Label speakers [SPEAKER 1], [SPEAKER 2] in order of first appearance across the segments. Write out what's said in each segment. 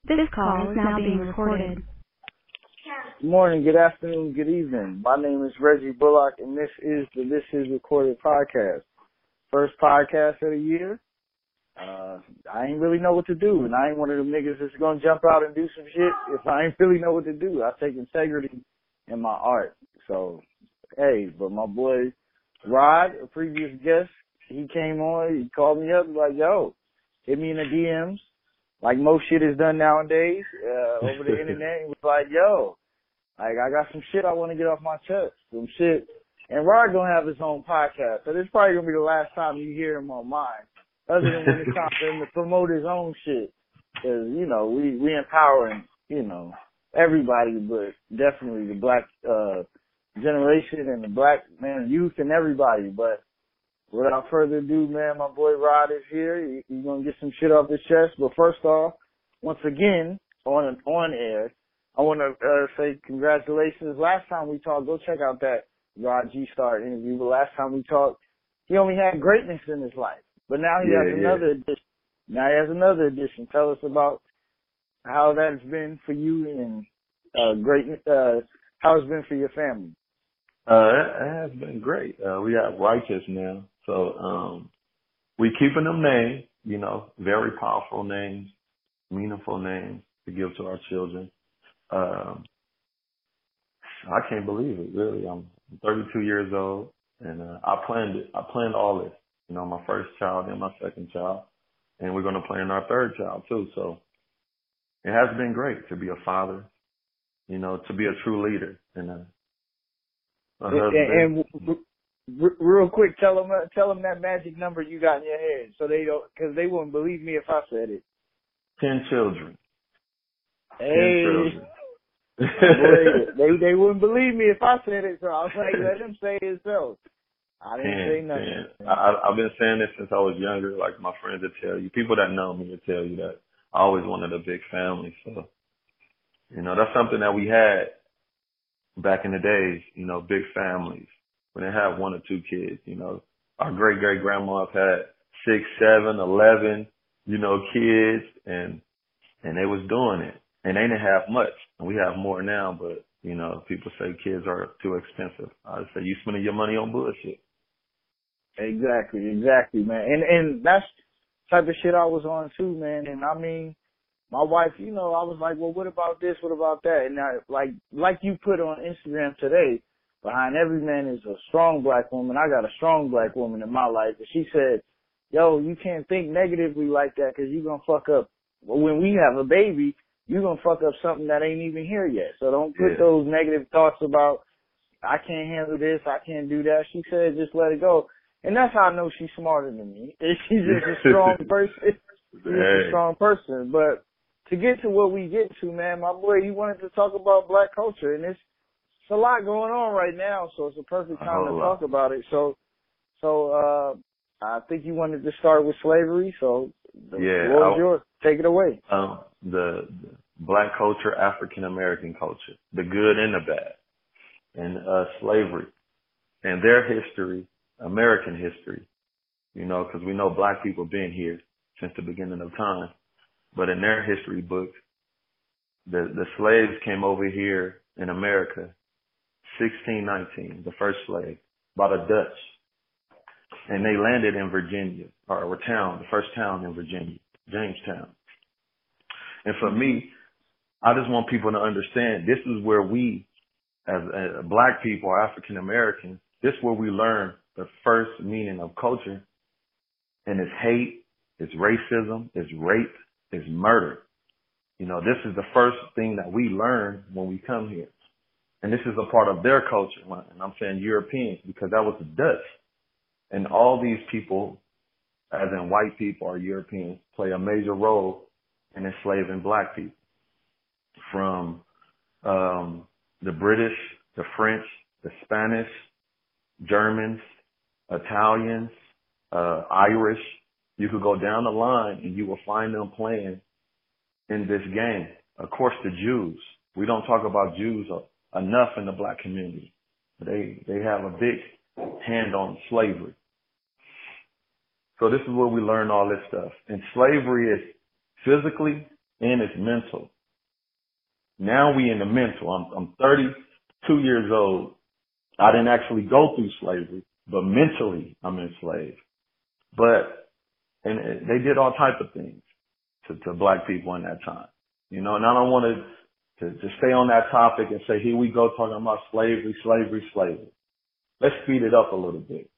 [SPEAKER 1] This call is now being recorded.
[SPEAKER 2] Good morning, good afternoon, good evening. My name is Reggie Bullock, and this is the This Is Recorded podcast. First podcast of the year. I ain't really know what to do, and I ain't one of them niggas that's gonna jump out and do some shit if I ain't really know what to do. I take integrity in my art. So, hey, but my boy Rod, a previous guest, he came on, he called me up, like, yo, hit me in the DMs, like most shit is done nowadays, over the internet. He was like, yo, like, I got some shit I want to get off my chest, some shit. And Rod gonna have his own podcast, so this is probably gonna be the last time you hear him on mine, other than when it's time for him to promote his own shit. Cause, you know, we empowering, you know, everybody, but definitely the black, generation and the black, man, youth and everybody. But without further ado, man, my boy Rod is here. He's gonna get some shit off his chest. But first off, once again, on air, I want to say congratulations. Last time we talked, go check out that Rod G Star interview. But last time we talked, he only had greatness in his life, but now he has another edition. Now he has another edition. Tell us about how that's been for you and how it's been for your family.
[SPEAKER 3] It has been great. We have Righteous now, so we keeping them names. You know, very powerful names, meaningful names to give to our children. I can't believe it, really. I'm 32 years old, and I planned it. I planned all this. You know, my first child and my second child, and we're going to plan our third child too. So it has been great to be a father. You know, to be a true leader and a husband.
[SPEAKER 2] And real quick, tell them that magic number you got in your head, so they don't, because they wouldn't believe me if I said it.
[SPEAKER 3] 10 children.
[SPEAKER 2] Hey.
[SPEAKER 3] 10 children.
[SPEAKER 2] they wouldn't believe me if I said it, so I was like, let them say it themselves. I didn't say nothing.
[SPEAKER 3] I've been saying this since I was younger. Like my friends would tell you, people that know me would tell you that I always wanted a big family. So, you know, that's something that we had back in the days, you know, big families. When they have 1 or 2 kids, you know, our great-great-grandmas had 6, 7, 11, you know, kids, and they was doing it. And they didn't have much. We have more now, but, you know, people say kids are too expensive. I say you spending your money on bullshit.
[SPEAKER 2] Exactly, man. And that's the type of shit I was on too, man. And I mean, my wife, you know, I was like, well, what about this? What about that? And I, like you put on Instagram today, behind every man is a strong black woman. I got a strong black woman in my life. And she said, yo, you can't think negatively like that because you're going to fuck up. Well, when we have a baby, you're going to fuck up something that ain't even here yet. So don't put those negative thoughts about, I can't handle this, I can't do that. She said, just let it go. And that's how I know she's smarter than me. She's just a strong person. She's a strong person. But to get to what we get to, man, my boy, you wanted to talk about black culture, and it's a lot going on right now, so it's a perfect time to talk about it. So I think you wanted to start with slavery, so the floor is yours. Take it away.
[SPEAKER 3] The black culture, African American culture, the good and the bad, and slavery, and their history, American history, you know, because we know black people been here since the beginning of time. But in their history books, the slaves came over here in America, 1619, the first slave, by the Dutch. And they landed in Virginia, or a town, the first town in Virginia, Jamestown. And for me, I just want people to understand this is where we, as black people or African Americans, this is where we learn the first meaning of culture. And it's hate, it's racism, it's rape, it's murder. You know, this is the first thing that we learn when we come here. And this is a part of their culture. And I'm saying Europeans because that was the Dutch. And all these people, as in white people or Europeans, play a major role in enslaving black people. From the British, the French, the Spanish, Germans, Italians, Irish. You could go down the line and you will find them playing in this game. Of course, the Jews. We don't talk about Jews enough in the black community. They have a big hand on slavery. So this is where we learn all this stuff. And slavery is physically and it's mental. Now we in the mental. I'm 32 years old. I didn't actually go through slavery, but mentally I'm enslaved. And they did all types of things to black people in that time. You know, and I don't want to stay on that topic and say, here we go talking about slavery. Let's speed it up a little bit.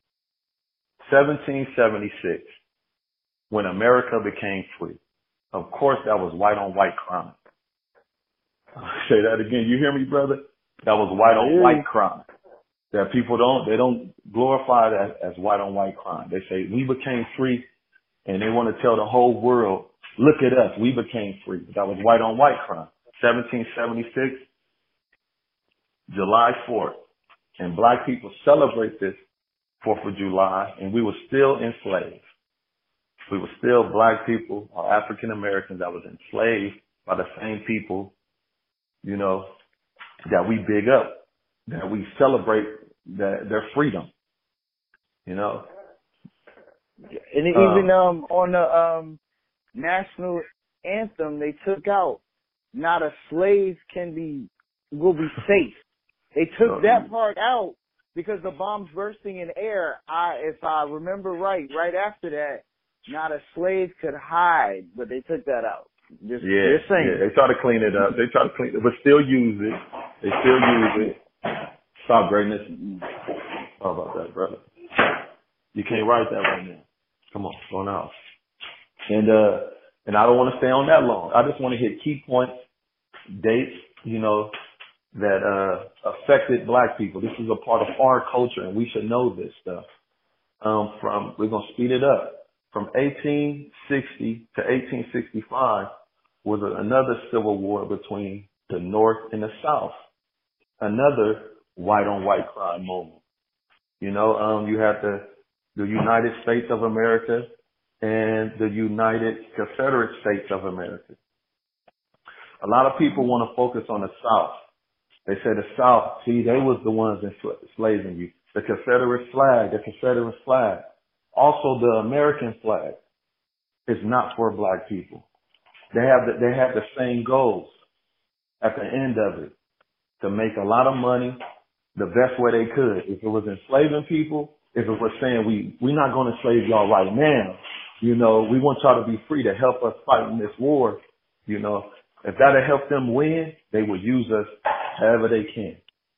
[SPEAKER 3] 1776, when America became free. Of course, that was white on white crime. I'll say that again. You hear me, brother? That was white on white crime. That people don't glorify that as white on white crime. They say we became free, and they want to tell the whole world, look at us, we became free. That was white on white crime. 1776, July 4th. And black people celebrate this 4th of July, and we were still enslaved. We were still black people, or African Americans that was enslaved by the same people, you know, that we big up, that we celebrate their freedom, you know.
[SPEAKER 2] And even on the national anthem, they took out, not a slave will be safe. They took that part out because the bombs bursting in air. If I remember right after that, not a slave could hide, but they took that out. Just saying.
[SPEAKER 3] Yeah, they try to clean it up. But still use it. They still use it. Stop, greatness. How about that, brother? You can't write that right now. Come on, go now. And I don't want to stay on that long. I just want to hit key points, dates, you know, that affected black people. This is a part of our culture, and we should know this stuff. We're gonna speed it up. From 1860 to 1865 was another civil war between the North and the South. Another white on white crime moment. You know, you have the United States of America and the United Confederate States of America. A lot of people want to focus on the South. They say the South, see, they was the ones enslaving you. The Confederate flag. Also, the American flag is not for black people. They have the same goals at the end of it, to make a lot of money the best way they could. If it was enslaving people, if it was saying we're not going to enslave y'all right now, you know, we want y'all to be free to help us fight in this war, you know, if that'll help them win, they will use us however they can.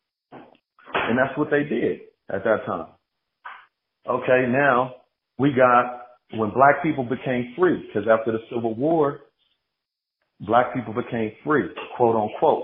[SPEAKER 3] And that's what they did at that time. Okay, now we got when black people became free, because after the Civil War, black people became free, quote unquote.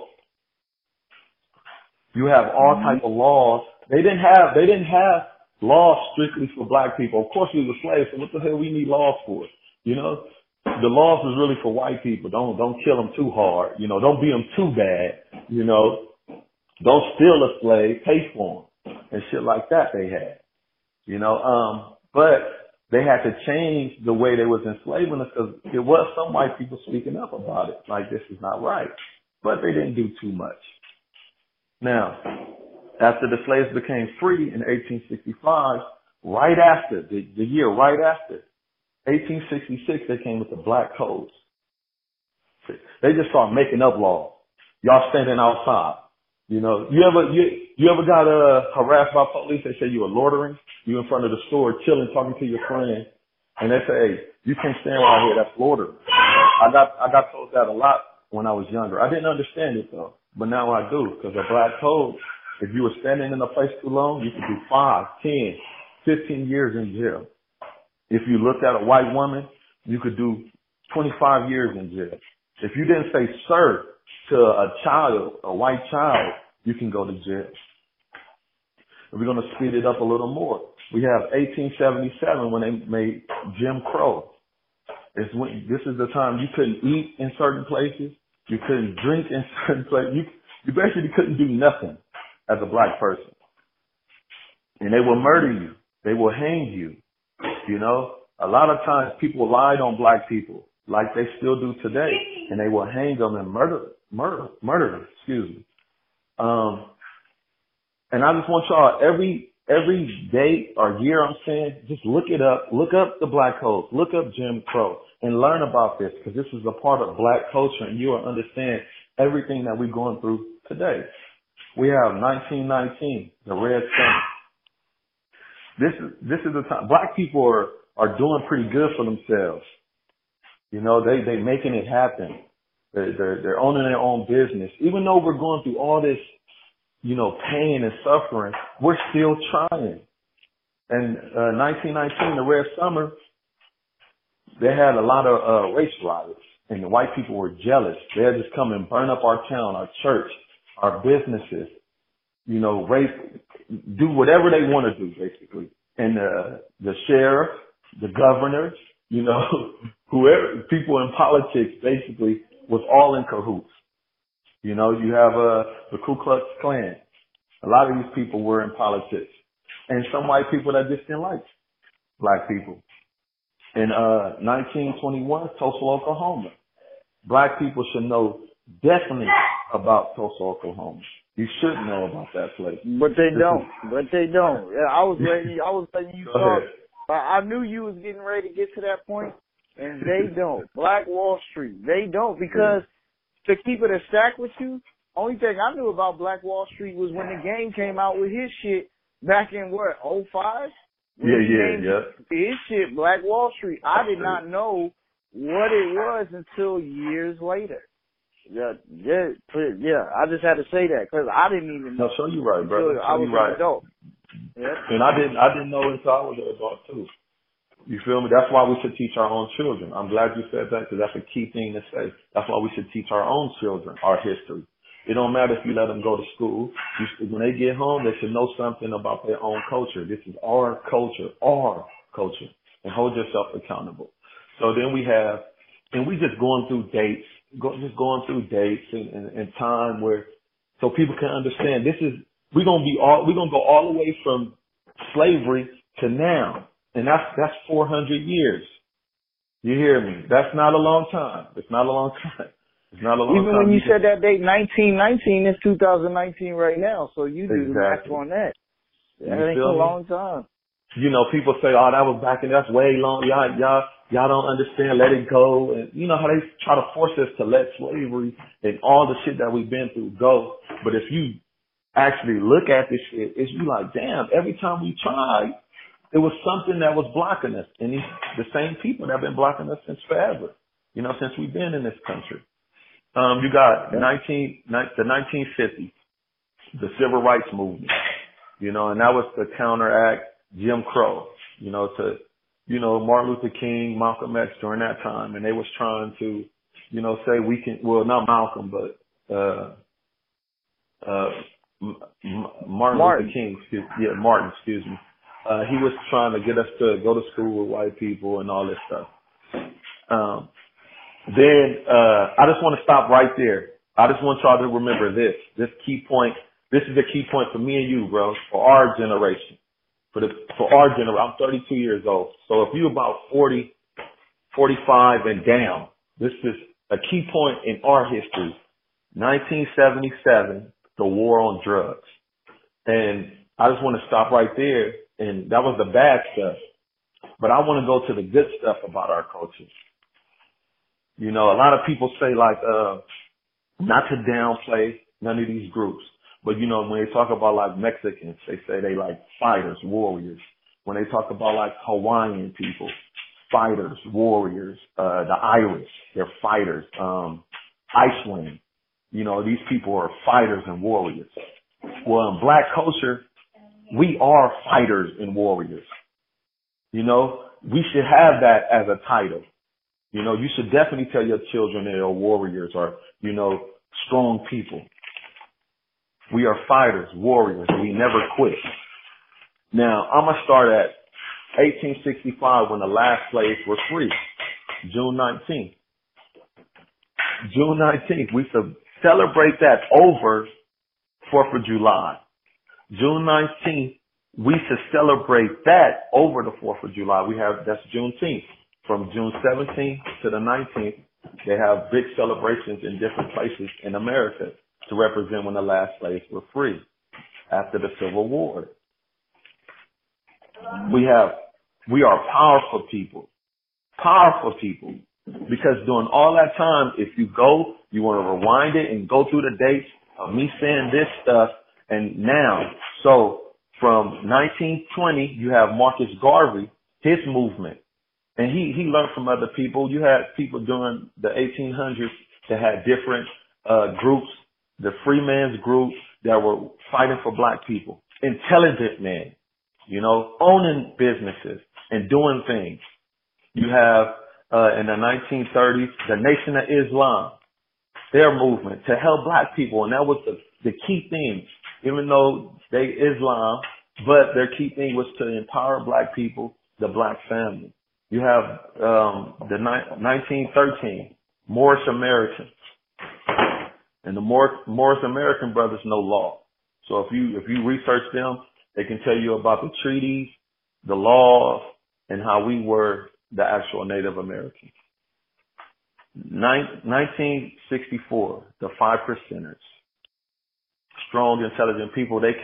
[SPEAKER 3] You have all type of laws. They didn't have laws strictly for black people. Of course we were slaves, so what the hell we need laws for? You know, the laws was really for white people. Don't kill them too hard. You know, don't beat them too bad. You know, don't steal a slave, pay for them and shit like that they had. You know, but they had to change the way they was enslaving us because there was some white people speaking up about it, like this is not right. But they didn't do too much. Now, after the slaves became free in 1865, right after, the year right after, 1866, they came with the black codes. They just started making up laws. Y'all standing outside. You know, you ever got harassed by police? They say you were loitering. You in front of the store, chilling, talking to your friend, and they say, hey, you can't stand right here. That's loitering. I got told that a lot when I was younger. I didn't understand it though, but now I do, because a black code, if you were standing in a place too long, you could do 5, 10, 15 years in jail. If you looked at a white woman, you could do 25 years in jail. If you didn't say sir to a child, a white child, you can go to jail. And we're going to speed it up a little more. We have 1877 when they made Jim Crow. This is the time you couldn't eat in certain places. You couldn't drink in certain places. You basically couldn't do nothing as a black person. And they will murder you. They will hang you. You know, a lot of times people lied on black people like they still do today, and they will hang them and murder them, excuse me. And I just want y'all, every every day or year, I'm saying, just look it up. Look up the Black Codes. Look up Jim Crow and learn about this, because this is a part of Black culture, and you will understand everything that we're going through today. We have 1919, the Red Summer. This is the time. Black people are doing pretty good for themselves. You know, they making it happen. They're owning their own business. Even though we're going through all this, you know, pain and suffering, we're still trying. And 1919, the Red Summer, they had a lot of race riots, and the white people were jealous. They'd just come and burn up our town, our church, our businesses, you know, do whatever they want to do, basically. And the sheriff, the governors, you know, whoever, people in politics, basically, was all in cahoots. You know, you have the Ku Klux Klan. A lot of these people were in politics. And some white people that just didn't like black people. In 1921, Tulsa, Oklahoma. Black people should know definitely about Tulsa, Oklahoma. You should know about that place.
[SPEAKER 2] But they don't. Yeah, I was letting you
[SPEAKER 3] Go
[SPEAKER 2] talk.
[SPEAKER 3] ahead.
[SPEAKER 2] But I knew you was getting ready to get to that point, and they don't. Black Wall Street, they don't, because to keep it a stack with you, only thing I knew about Black Wall Street was when the game came out with his shit back in what, 05?
[SPEAKER 3] Yeah.
[SPEAKER 2] His shit, Black Wall Street. I did not know what it was until years later. Yeah. I just had to say that because I didn't even know.
[SPEAKER 3] No, show you right, brother.
[SPEAKER 2] I was an adult. Yeah.
[SPEAKER 3] And I didn't know until I was an adult too. You feel me? That's why we should teach our own children. I'm glad you said that, because that's a key thing to say. That's why we should teach our own children our history. It don't matter if you let them go to school. When they get home, they should know something about their own culture. This is our culture, and hold yourself accountable. So then we just going through dates, and time where, so people can understand we're going to go all the way from slavery to now. And that's 400 years. You hear me? That's not a long time. It's not a long time.
[SPEAKER 2] Even when you said that date, 1919, it's 2019 right now. So you do the math on that. That ain't a long time.
[SPEAKER 3] You know, people say, "Oh, that was that's way long. Y'all don't understand. Let it go." And you know how they try to force us to let slavery and all the shit that we've been through go. But if you actually look at this shit, it's you like, damn. Every time we tried, it was something that was blocking us. And the same people that have been blocking us since forever. You know, since we've been in this country. You got the 1950s, the Civil Rights Movement, you know, and that was to counteract Jim Crow, you know, Martin Luther King, Malcolm X during that time. And they was trying to, you know, say we can, well, not Malcolm, but, Martin Luther King, Martin, excuse me. He was trying to get us to go to school with white people and all this stuff. Then I just want to stop right there. I just want y'all to remember this key point. This is a key point for me and you, bro, for our generation. For our generation. I'm 32 years old. So if you're about 40, 45 and down, this is a key point in our history. 1977, the war on drugs. And I just want to stop right there. And that was the bad stuff. But I want to go to the good stuff about our culture. You know, a lot of people say not to downplay none of these groups. But, you know, when they talk about like Mexicans, they say they like fighters, warriors. When they talk about like Hawaiian people, fighters, warriors, the Irish, they're fighters, Iceland, you know, these people are fighters and warriors. Well, in black culture, we are fighters and warriors. You know, we should have that as a title. You know, you should definitely tell your children they are warriors or, you know, strong people. We are fighters, warriors. We never quit. Now, I'm going to start at 1865 when the last slaves were free, June 19th. June 19th, we should celebrate that over 4th of July. June 19th, we should celebrate that over the 4th of July. That's Juneteenth. From June 17th to the 19th, they have big celebrations in different places in America to represent when the last slaves were free after the Civil War. We are powerful people. Powerful people. Because during all that time, if you go, you want to rewind it and go through the dates of me saying this stuff and now. So from 1920, you have Marcus Garvey, his movement. And he learned from other people. You had people during the 1800s that had different groups, the Freeman's group that were fighting for black people. Intelligent men, you know, owning businesses and doing things. You have in the 1930s, the Nation of Islam, their movement to help black people. And that was the key thing, even though they Islam, but their key thing was to empower black people, the black family. You have the 1913 Moorish Americans, and the Moorish American brothers know law. So if you research them, they can tell you about the treaties, the laws, and how we were the actual Native Americans. 1964, the 5 Percenters, strong, intelligent people. They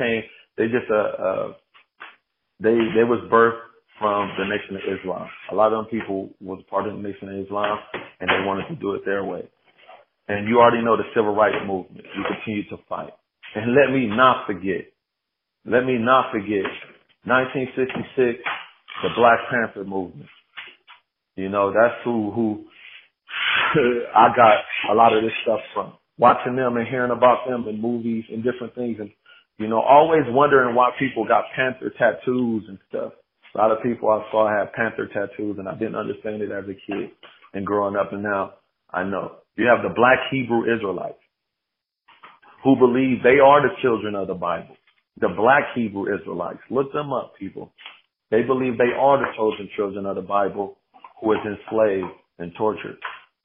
[SPEAKER 3] was birthed from the Nation of Islam. A lot of them people was part of the Nation of Islam, and they wanted to do it their way. And you already know the civil rights movement. We continue to fight. And let me not forget, 1966, the Black Panther movement. You know, that's who I got a lot of this stuff from. Watching them and hearing about them in movies and different things, and, you know, always wondering why people got Panther tattoos and stuff. A lot of people I saw had Panther tattoos, and I didn't understand it as a kid and growing up, and now I know. You have the Black Hebrew Israelites who believe they are the children of the Bible. The Black Hebrew Israelites. Look them up, people. They believe they are the chosen children of the Bible who was enslaved and tortured.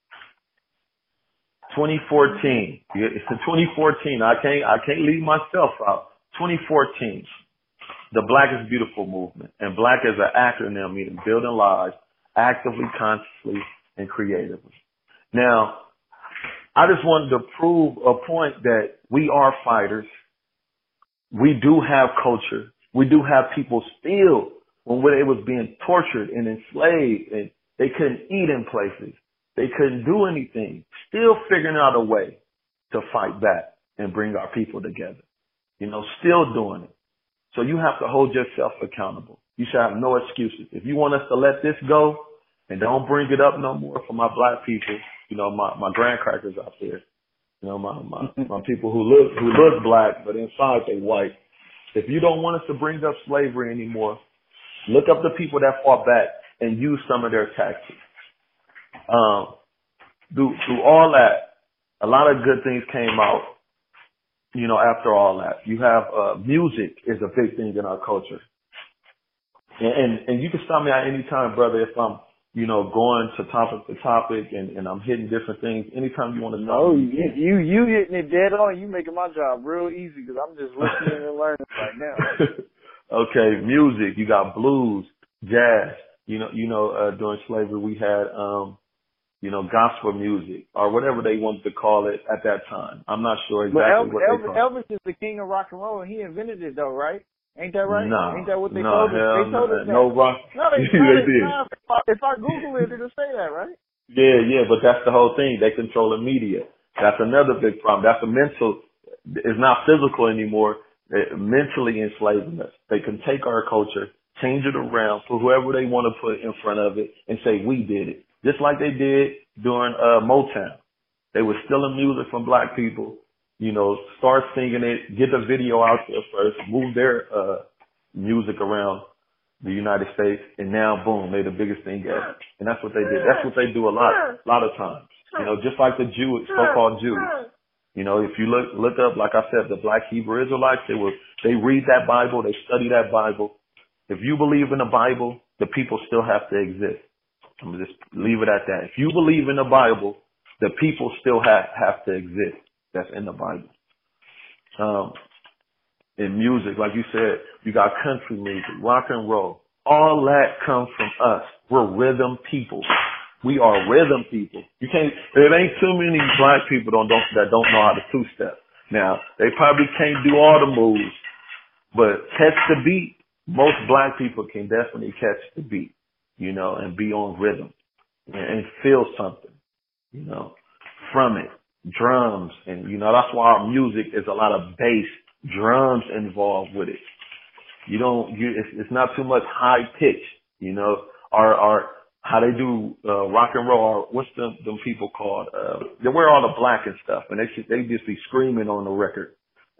[SPEAKER 3] 2014. It's 2014. I can't leave myself out. 2014. The Black is Beautiful movement. And Black is an acronym meaning building lives actively, consciously, and creatively. Now, I just wanted to prove a point that we are fighters. We do have culture. We do have people still when they was being tortured and enslaved and they couldn't eat in places. They couldn't do anything. Still figuring out a way to fight back and bring our people together. You know, still doing it. So you have to hold yourself accountable. You should have no excuses. If you want us to let this go and don't bring it up no more for my black people, you know, my grandcrackers out there, you know, my people who look black, but inside they white. If you don't want us to bring up slavery anymore, look up the people that fought back and use some of their tactics. Through all that, a lot of good things came out, you know, after all that. You have, music is a big thing in our culture. And you can stop me at any time, brother, if I'm, you know, going to topic to topic and I'm hitting different things. Anytime you want to know.
[SPEAKER 2] Oh, you hitting it dead on. You making my job real easy because I'm just listening and learning right now.
[SPEAKER 3] Okay, music. You got blues, jazz. During slavery we had, gospel music or whatever they wanted to call it at that time. I'm not sure exactly what they call it.
[SPEAKER 2] Elvis is the king of rock and roll, and he invented it though, right? Ain't that right?
[SPEAKER 3] No.
[SPEAKER 2] Ain't that what they told us? They told us that.
[SPEAKER 3] No rock.
[SPEAKER 2] No, they
[SPEAKER 3] did.
[SPEAKER 2] If I Google it, it'll say that, right?
[SPEAKER 3] Yeah, but that's the whole thing. They control the media. That's another big problem. That's a mental. It's not physical anymore. They're mentally enslaving us. They can take our culture, change it around, put whoever they want to put in front of it, and say we did it. Just like they did during Motown. They were stealing music from black people, you know, start singing it, get the video out there first, move their music around the United States, and now, boom, they're the biggest thing ever. And that's what they did. That's what they do a lot of times. You know, just like the so-called Jews. You know, if you look up, like I said, the Black Hebrew Israelites, they read that Bible, they study that Bible. If you believe in the Bible, the people still have to exist. I'm going to just leave it at that. If you believe in the Bible, the people still have to exist. That's in the Bible. In music, like you said, you got country music, rock and roll. All that comes from us. We're rhythm people. We are rhythm people. There ain't too many black people that don't know how to two-step. Now, they probably can't do all the moves, but catch the beat most black people can definitely catch the beat, you know, and be on rhythm and feel something, you know, from it. Drums, and you know, that's why our music is a lot of bass, drums involved with it. It's not too much high pitch, you know. Our how they do rock and roll, or what's them people called? They wear all the black and stuff, and they just be screaming on the record.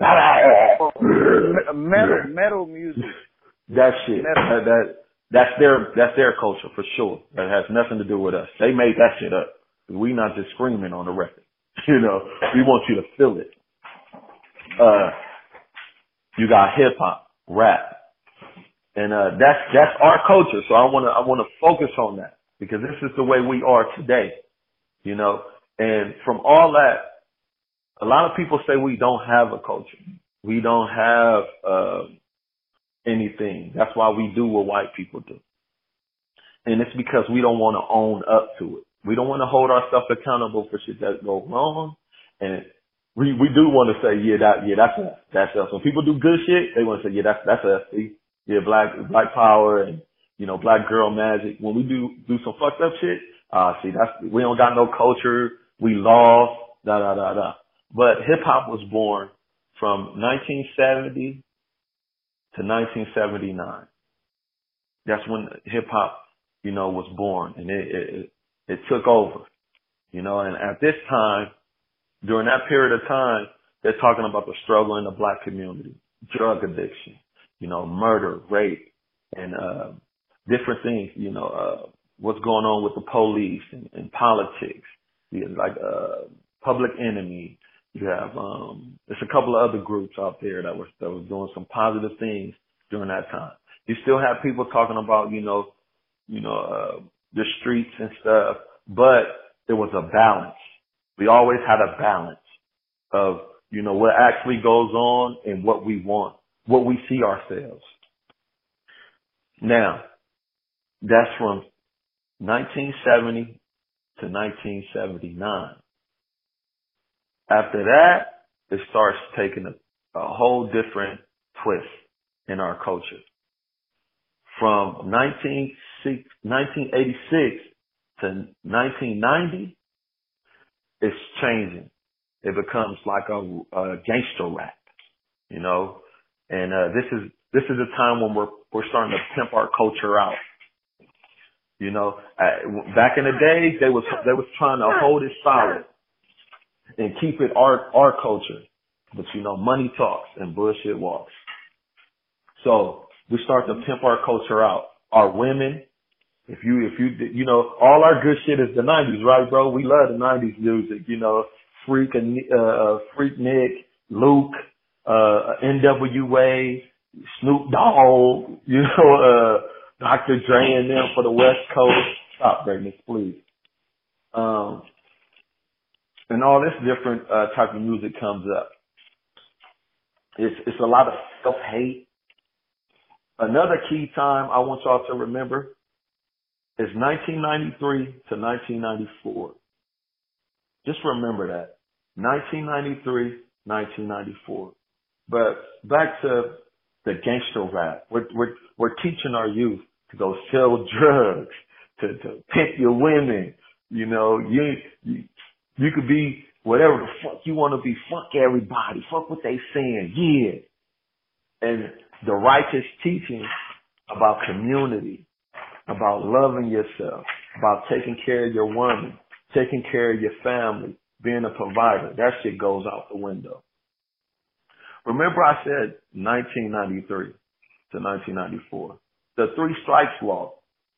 [SPEAKER 2] Metal music.
[SPEAKER 3] That shit. That's their culture for sure. That has nothing to do with us. They made that shit up. We not just screaming on the record. You know, we want you to feel it. You got hip hop, rap. And that's our culture. So I wanna focus on that because this is the way we are today. You know, and from all that, a lot of people say we don't have a culture. We don't have anything. That's why we do what white people do. And it's because we don't want to own up to it. We don't want to hold ourselves accountable for shit that go wrong. And we do want to say, that's us. When people do good shit, they want to say, that's us. See? Yeah, black power and, you know, black girl magic. When we do some fucked up shit, we don't got no culture. We lost, But hip hop was born from 1970 to 1979. That's when hip hop, you know, was born, and it took over, you know. And at this time, during that period of time, they're talking about the struggle in the black community, drug addiction, you know, murder, rape, and different things, you know, what's going on with the police and politics, like Public Enemy. You have there's a couple of other groups out there that was doing some positive things during that time. You still have people talking about, the streets and stuff, but there was a balance. We always had a balance of, you know, what actually goes on and what we want, what we see ourselves. Now, that's from 1970 to 1979. After that, it starts taking a whole different twist in our culture. From 1986 to 1990, it's changing. It becomes like a gangster rap, you know. And this is a time when we're starting to pimp our culture out. You know, back in the days, they was trying to hold it solid and keep it our culture. But you know, money talks and bullshit walks. So we start to pimp our culture out. Our women, if you know, all our good shit is the 90s, right, bro? We love the 90s music, you know, Freak Nick, Luke, NWA, Snoop Dogg, you know, Dr. Dre and them for the West Coast. Stop, Greatness, please. And all this different type of music comes up. It's a lot of self-hate. Another key time I want y'all to remember is 1993 to 1994. Just remember that. 1993, 1994. But back to the gangster rap. We're teaching our youth to go sell drugs, to pimp your women. You know, you could be whatever the fuck you want to be. Fuck everybody. Fuck what they saying. Yeah. And the righteous teaching about community, about loving yourself, about taking care of your woman, taking care of your family, being a provider, that shit goes out the window. Remember I said 1993 to 1994. The Three Strikes Law.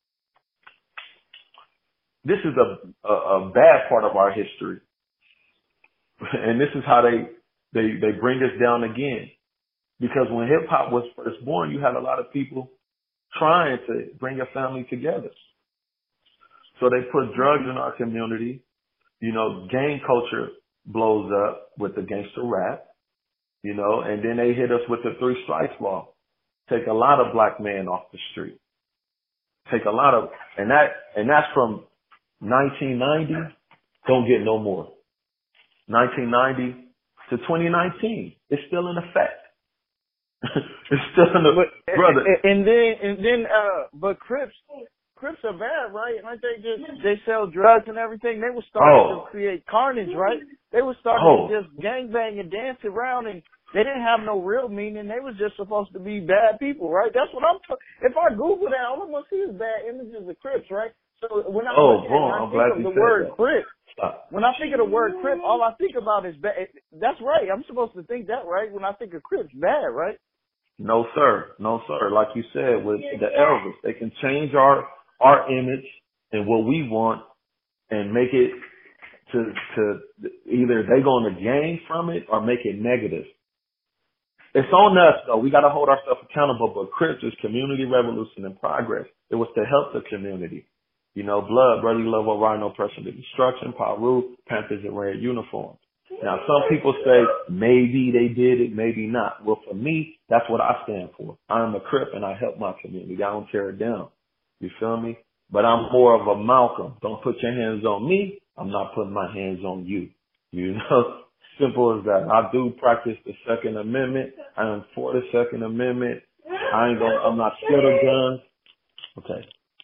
[SPEAKER 3] This is a bad part of our history. And this is how they bring us down again. Because when hip hop was first born, you had a lot of people trying to bring your family together. So they put drugs in our community. You know, gang culture blows up with the gangster rap, you know, and then they hit us with the Three Strikes Law. Take a lot of black men off the street. Take a lot of, and that's from 1990, don't get no more. 1990 to 2019, it's still in effect. It's still in the brother.
[SPEAKER 2] But Crips are bad, right? Aren't they sell drugs and everything? They were starting to create carnage, right? They were starting to just gangbang and dance around, and they didn't have no real meaning. They was just supposed to be bad people, right? That's what I'm talking. If I Google that, all I'm gonna see is bad images of Crips, right? So when I think of the word Crip, when I think of the word Crip, all I think about is bad. That's right. I'm supposed to think that, right? When I think of Crips, bad, right?
[SPEAKER 3] No, sir. No, sir. Like you said, with the Elvis, they can change our image and what we want and make it to either they going to gain from it or make it negative. It's on us, though. We got to hold ourselves accountable. But Crips is community revolution and progress. It was to help the community. You know, blood, brotherly love, or rhino oppression to destruction, Paru, Panthers in red uniforms. Now, some people say maybe they did it, maybe not. Well, for me, that's what I stand for. I'm a Crip and I help my community. I don't tear it down. You feel me? But I'm more of a Malcolm. Don't put your hands on me. I'm not putting my hands on you. You know, simple as that. I do practice the Second Amendment. I am for the Second Amendment. I'm not scared of guns. Okay.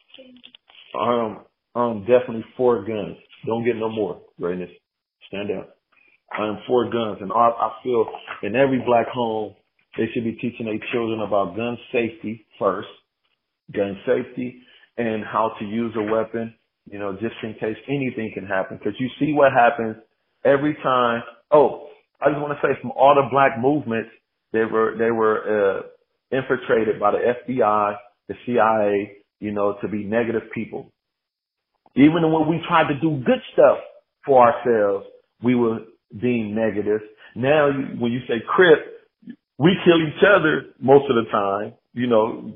[SPEAKER 3] I'm definitely for guns. Don't get no more, greatness. Stand down. I am for guns, and I feel in every black home they should be teaching their children about gun safety first, gun safety, and how to use a weapon, you know, just in case anything can happen. Because you see what happens every time. Oh, I just want to say, from all the black movements, they were infiltrated by the FBI, the CIA, you know, to be negative people. Even when we tried to do good stuff for ourselves, we were deemed negative. Now, when you say Crip, we kill each other most of the time, you know,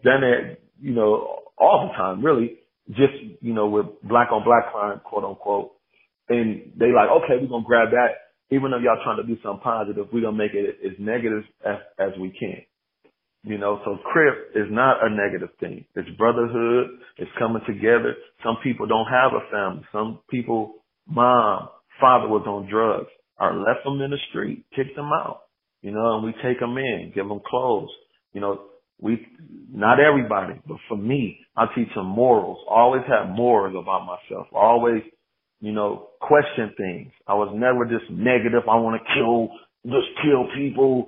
[SPEAKER 3] all the time, really, just, you know, with black on black crime, quote unquote. And they like, okay, we're going to grab that. Even though y'all trying to do something positive, we're going to make it as negative as we can. You know, so Crip is not a negative thing. It's brotherhood. It's coming together. Some people don't have a family. Some people, mom, father was on drugs, or left them in the street, kicked them out, you know, and we take them in, give them clothes. You know, not everybody, but for me, I teach them morals. I always have morals about myself. I always, you know, question things. I was never just negative. I want to kill people.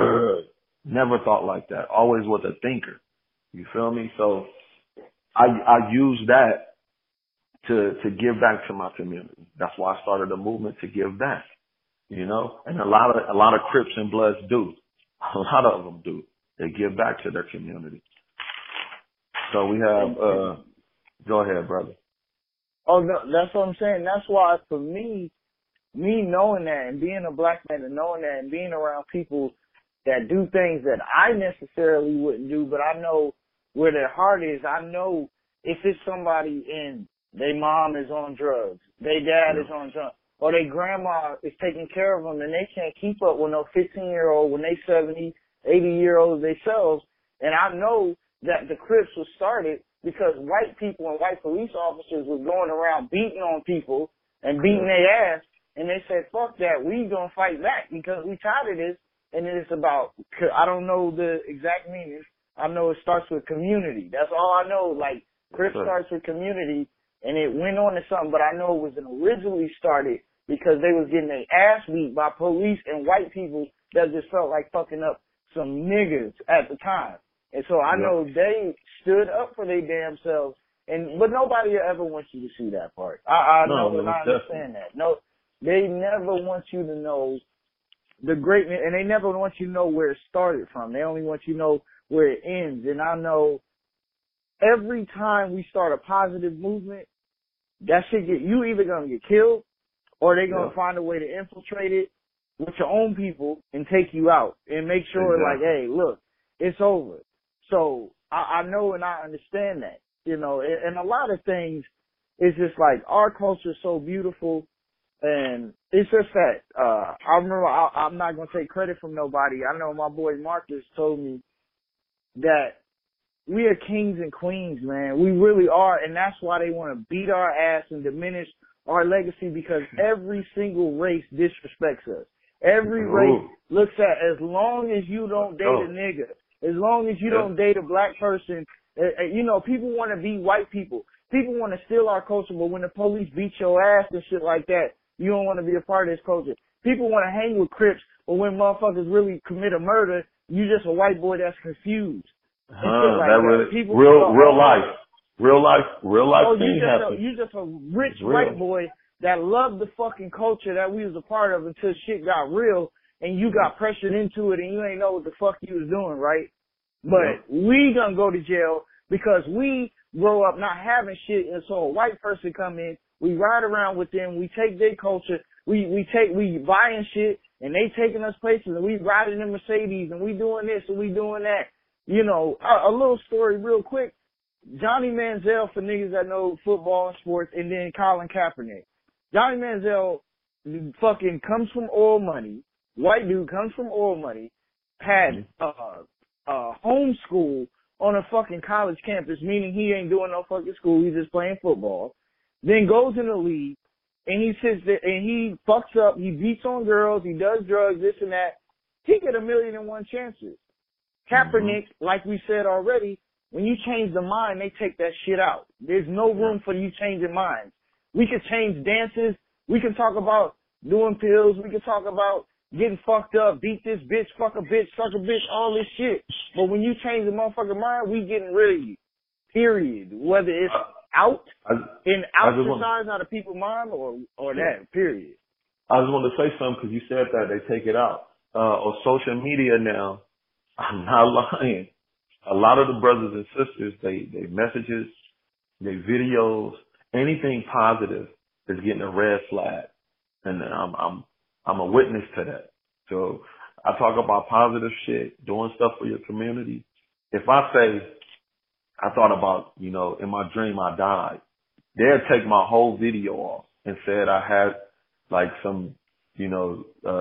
[SPEAKER 3] Never thought like that. Always was a thinker. You feel me? So I use that to give back to my community. That's why I started a movement to give back. You know, and a lot of Crips and Bloods do. A lot of them do. They give back to their community. So we have, go ahead, brother.
[SPEAKER 2] Oh, no, that's what I'm saying. That's why for me knowing that and being a black man and knowing that and being around people that do things that I necessarily wouldn't do, but I know where their heart is. I know if it's somebody and their mom is on drugs, their dad is on drugs, or their grandma is taking care of them and they can't keep up with no 15-year-old when they 70, 80-year-olds themselves. And I know that the Crips was started because white people and white police officers was going around beating on people and beating their ass. And they said, fuck that, we gonna fight back because we tired of this. And it's about, I don't know the exact meaning. I know it starts with community. That's all I know. Like, Crips starts with community, and it went on to something, but I know it was originally started because they was getting their ass beat by police and white people that just felt like fucking up some niggas at the time. And so I know they stood up for their damn selves, but nobody ever wants you to see that part. I know and I understand that. No, they never want you to know the greatness, and they never want you to know where it started from. They only want you to know where it ends. And I know every time we start a positive movement, that shit you either gonna get killed or they're gonna find a way to infiltrate it with your own people and take you out and make sure like, hey, look, it's over. So I know and I understand that, you know, and a lot of things, it's just like our culture is so beautiful. And it's just that, I remember, I'm not going to take credit from nobody. I know my boy Marcus told me that we are kings and queens, man. We really are. And that's why they want to beat our ass and diminish our legacy because every single race disrespects us. Every race looks at, as long as you don't date a nigga, as long as you don't date a black person, you know, people want to be white people. People want to steal our culture, but when the police beat your ass and shit like that, you don't want to be a part of this culture. People want to hang with Crips, but when motherfuckers really commit a murder, you just a white boy that's confused. Like
[SPEAKER 3] that really, real life thing happens.
[SPEAKER 2] You just a rich white boy that loved the fucking culture that we was a part of until shit got real and you got pressured into it and you ain't know what the fuck you was doing, right? But we gonna go to jail because we grow up not having shit, and so a white person come in, we ride around with them, we take their culture, we buying shit, and they taking us places, and we riding in Mercedes, and we doing this, and we doing that. You know, a little story real quick. Johnny Manziel, for niggas that know football and sports, and then Colin Kaepernick. Johnny Manziel fucking comes from oil money. White dude comes from oil money. Had homeschool on a fucking college campus, meaning he ain't doing no fucking school. He's just playing football. Then goes in the league, and he sits there, and he fucks up. He beats on girls. He does drugs, this and that. He get 1,000,001 chances. Kaepernick, like we said already, when you change the mind, they take that shit out. There's no room for you changing minds. We could change dances. We can talk about doing pills. We can talk about getting fucked up, beat this bitch, fuck a bitch, suck a bitch, all this shit. But when you change the motherfucking mind, we getting rid of you. Period. Whether it's out and ostracized out of people's mind or that. Period.
[SPEAKER 3] I just wanted to say something because you said that they take it out. On social media now, I'm not lying. A lot of the brothers and sisters, they messages, they videos, anything positive is getting a red flag, and I'm a witness to that. So I talk about positive shit, doing stuff for your community. If I say I thought about, you know, in my dream I died, they'll take my whole video off and said I had like some, you know,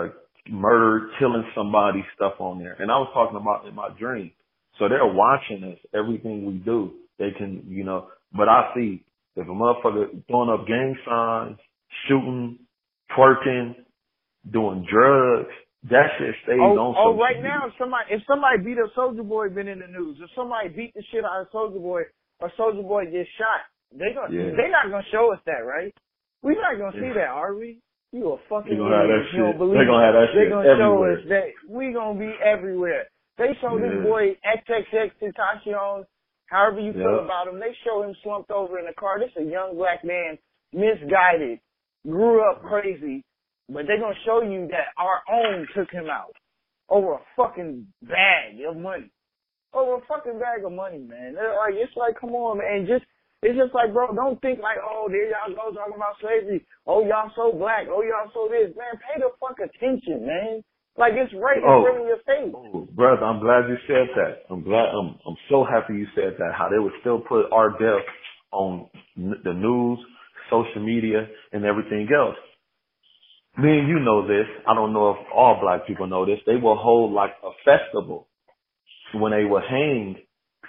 [SPEAKER 3] murder, killing somebody stuff on there, and I was talking about in my dream. So they're watching us, everything we do. They can, you know, but I see if a motherfucker throwing up gang signs, shooting, twerking, doing drugs, that shit stays on social
[SPEAKER 2] right
[SPEAKER 3] media.
[SPEAKER 2] now, if somebody beat up Soulja Boy, been in the news. If somebody beat the shit out of Soulja Boy or Soulja Boy gets shot, they not gonna show us that, right? We're not gonna see that, are we? You a fucking idiot. You don't believe
[SPEAKER 3] They're gonna have that shit
[SPEAKER 2] everywhere. Show us that we gonna be everywhere. They show this boy XXX Tentacion, however you feel about him. They show him slumped over in the car. This is a young black man, misguided, grew up crazy, but they're gonna show you that our own took him out over a fucking bag of money. Over a fucking bag of money, man. Like, it's like, come on, man. It's just like, bro, don't think like, oh, there y'all go talking about slavery. Oh, y'all so black. Oh, y'all so this. Man, pay the fuck attention, man. Like, it's right in your face.
[SPEAKER 3] Oh, brother, I'm glad you said that. I'm so happy you said that. How they would still put our death on the news, social media, and everything else. Me and you know this. I don't know if all black people know this. They will hold like a festival when they will hang,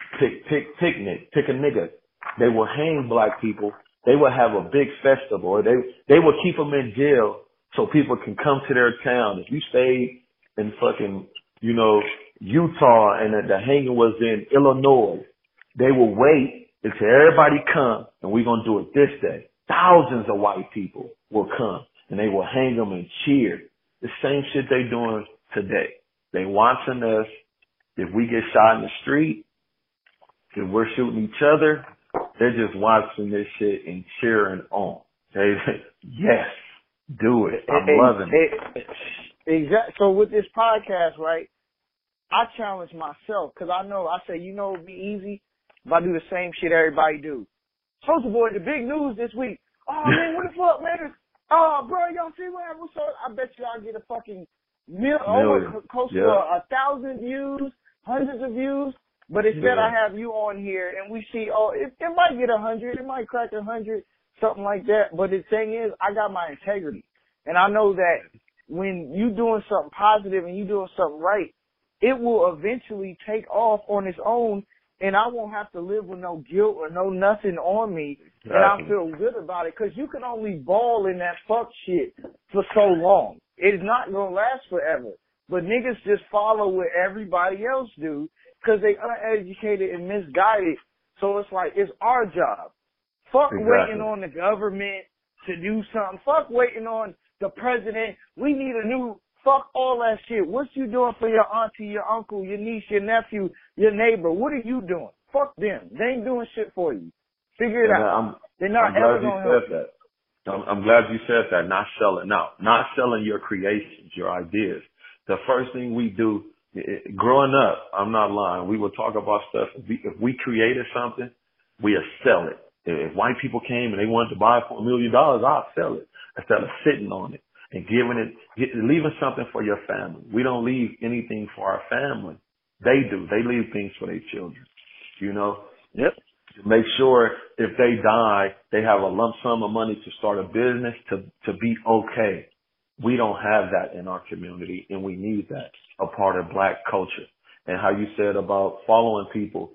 [SPEAKER 3] pick a nigga. They will hang black people. They will have a big festival. Or they will keep them in jail so people can come to their town. If you stayed in fucking, you know, Utah and the hanging was in Illinois, they will wait until everybody come and we're going to do it this day. Thousands of white people will come and they will hang them and cheer. The same shit they doing today. They watching us. If we get shot in the street, if we're shooting each other, they're just watching this shit and cheering on. They, yes, do it. I'm loving it.
[SPEAKER 2] Exactly. So with this podcast, right, I challenge myself because I say, you know, it'd be easy if I do the same shit everybody do. Soulja Boy, the big news this week. Oh, man, what the fuck, man? Oh, bro, y'all see what happened? So I bet you I'll get a fucking close to 1,000 views, hundreds of views. But instead I have you on here and we see, it might get 100, it might crack 100, something like that. But the thing is, I got my integrity. And I know that when you doing something positive and you doing something right, it will eventually take off on its own and I won't have to live with no guilt or no nothing on me. Exactly. And I feel good about it because you can only ball in that fuck shit for so long. It's not going to last forever. But niggas just follow what everybody else do because they uneducated and misguided. So it's like, it's our job. Fuck waiting on the government to do something. Fuck waiting on the president. We need a new, fuck all that shit. What you doing for your auntie, your uncle, your niece, your nephew, your neighbor? What are you doing? Fuck them. They ain't doing shit for you. Figure it out. They're not ever going to help you.
[SPEAKER 3] I'm glad you said that. Not selling out. Not selling your creations, your ideas. The first thing we do, growing up, I'm not lying, we would talk about stuff. If we created something, we'd sell it. If white people came and they wanted to buy it for $1 million, I'll sell it instead of sitting on it and leaving something for your family. We don't leave anything for our family. They do. They leave things for their children. You know?
[SPEAKER 2] Yep.
[SPEAKER 3] Make sure if they die, they have a lump sum of money to start a business to be okay. We don't have that in our community, and we need that, a part of black culture. And how you said about following people,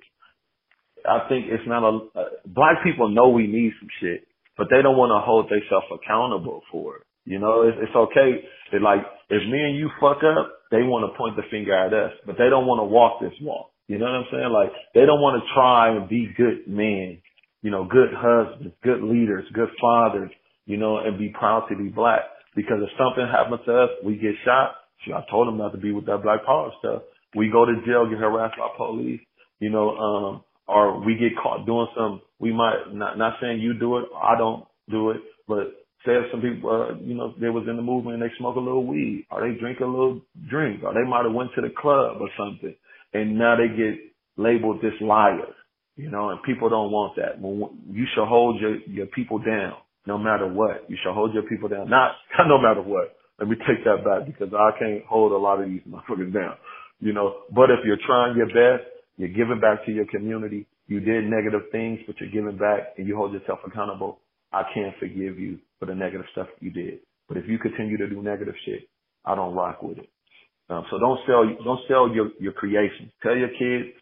[SPEAKER 3] I think it's not black people know we need some shit, but they don't want to hold themselves accountable for it. You know, it's okay. Like, if me and you fuck up, they want to point the finger at us, but they don't want to walk this walk. You know what I'm saying? Like, they don't want to try and be good men, you know, good husbands, good leaders, good fathers, you know, and be proud to be black. Because if something happens to us, we get shot. See, I told them not to be with that black power stuff. We go to jail, get harassed by police, you know, or we get caught doing something. We might, not saying you do it, I don't do it, but say if some people, you know, they was in the movement and they smoke a little weed, or they drink a little drink, or they might have went to the club or something, and now they get labeled this liar, you know, and people don't want that. You should hold your people down no matter what. You should hold your people down. Not no matter what. Let me take that back because I can't hold a lot of these motherfuckers down, you know. But if you're trying your best, you're giving back to your community, you did negative things, but you're giving back and you hold yourself accountable, I can't forgive you for the negative stuff you did. But if you continue to do negative shit, I don't rock with it. So don't sell your creations. Tell your kids,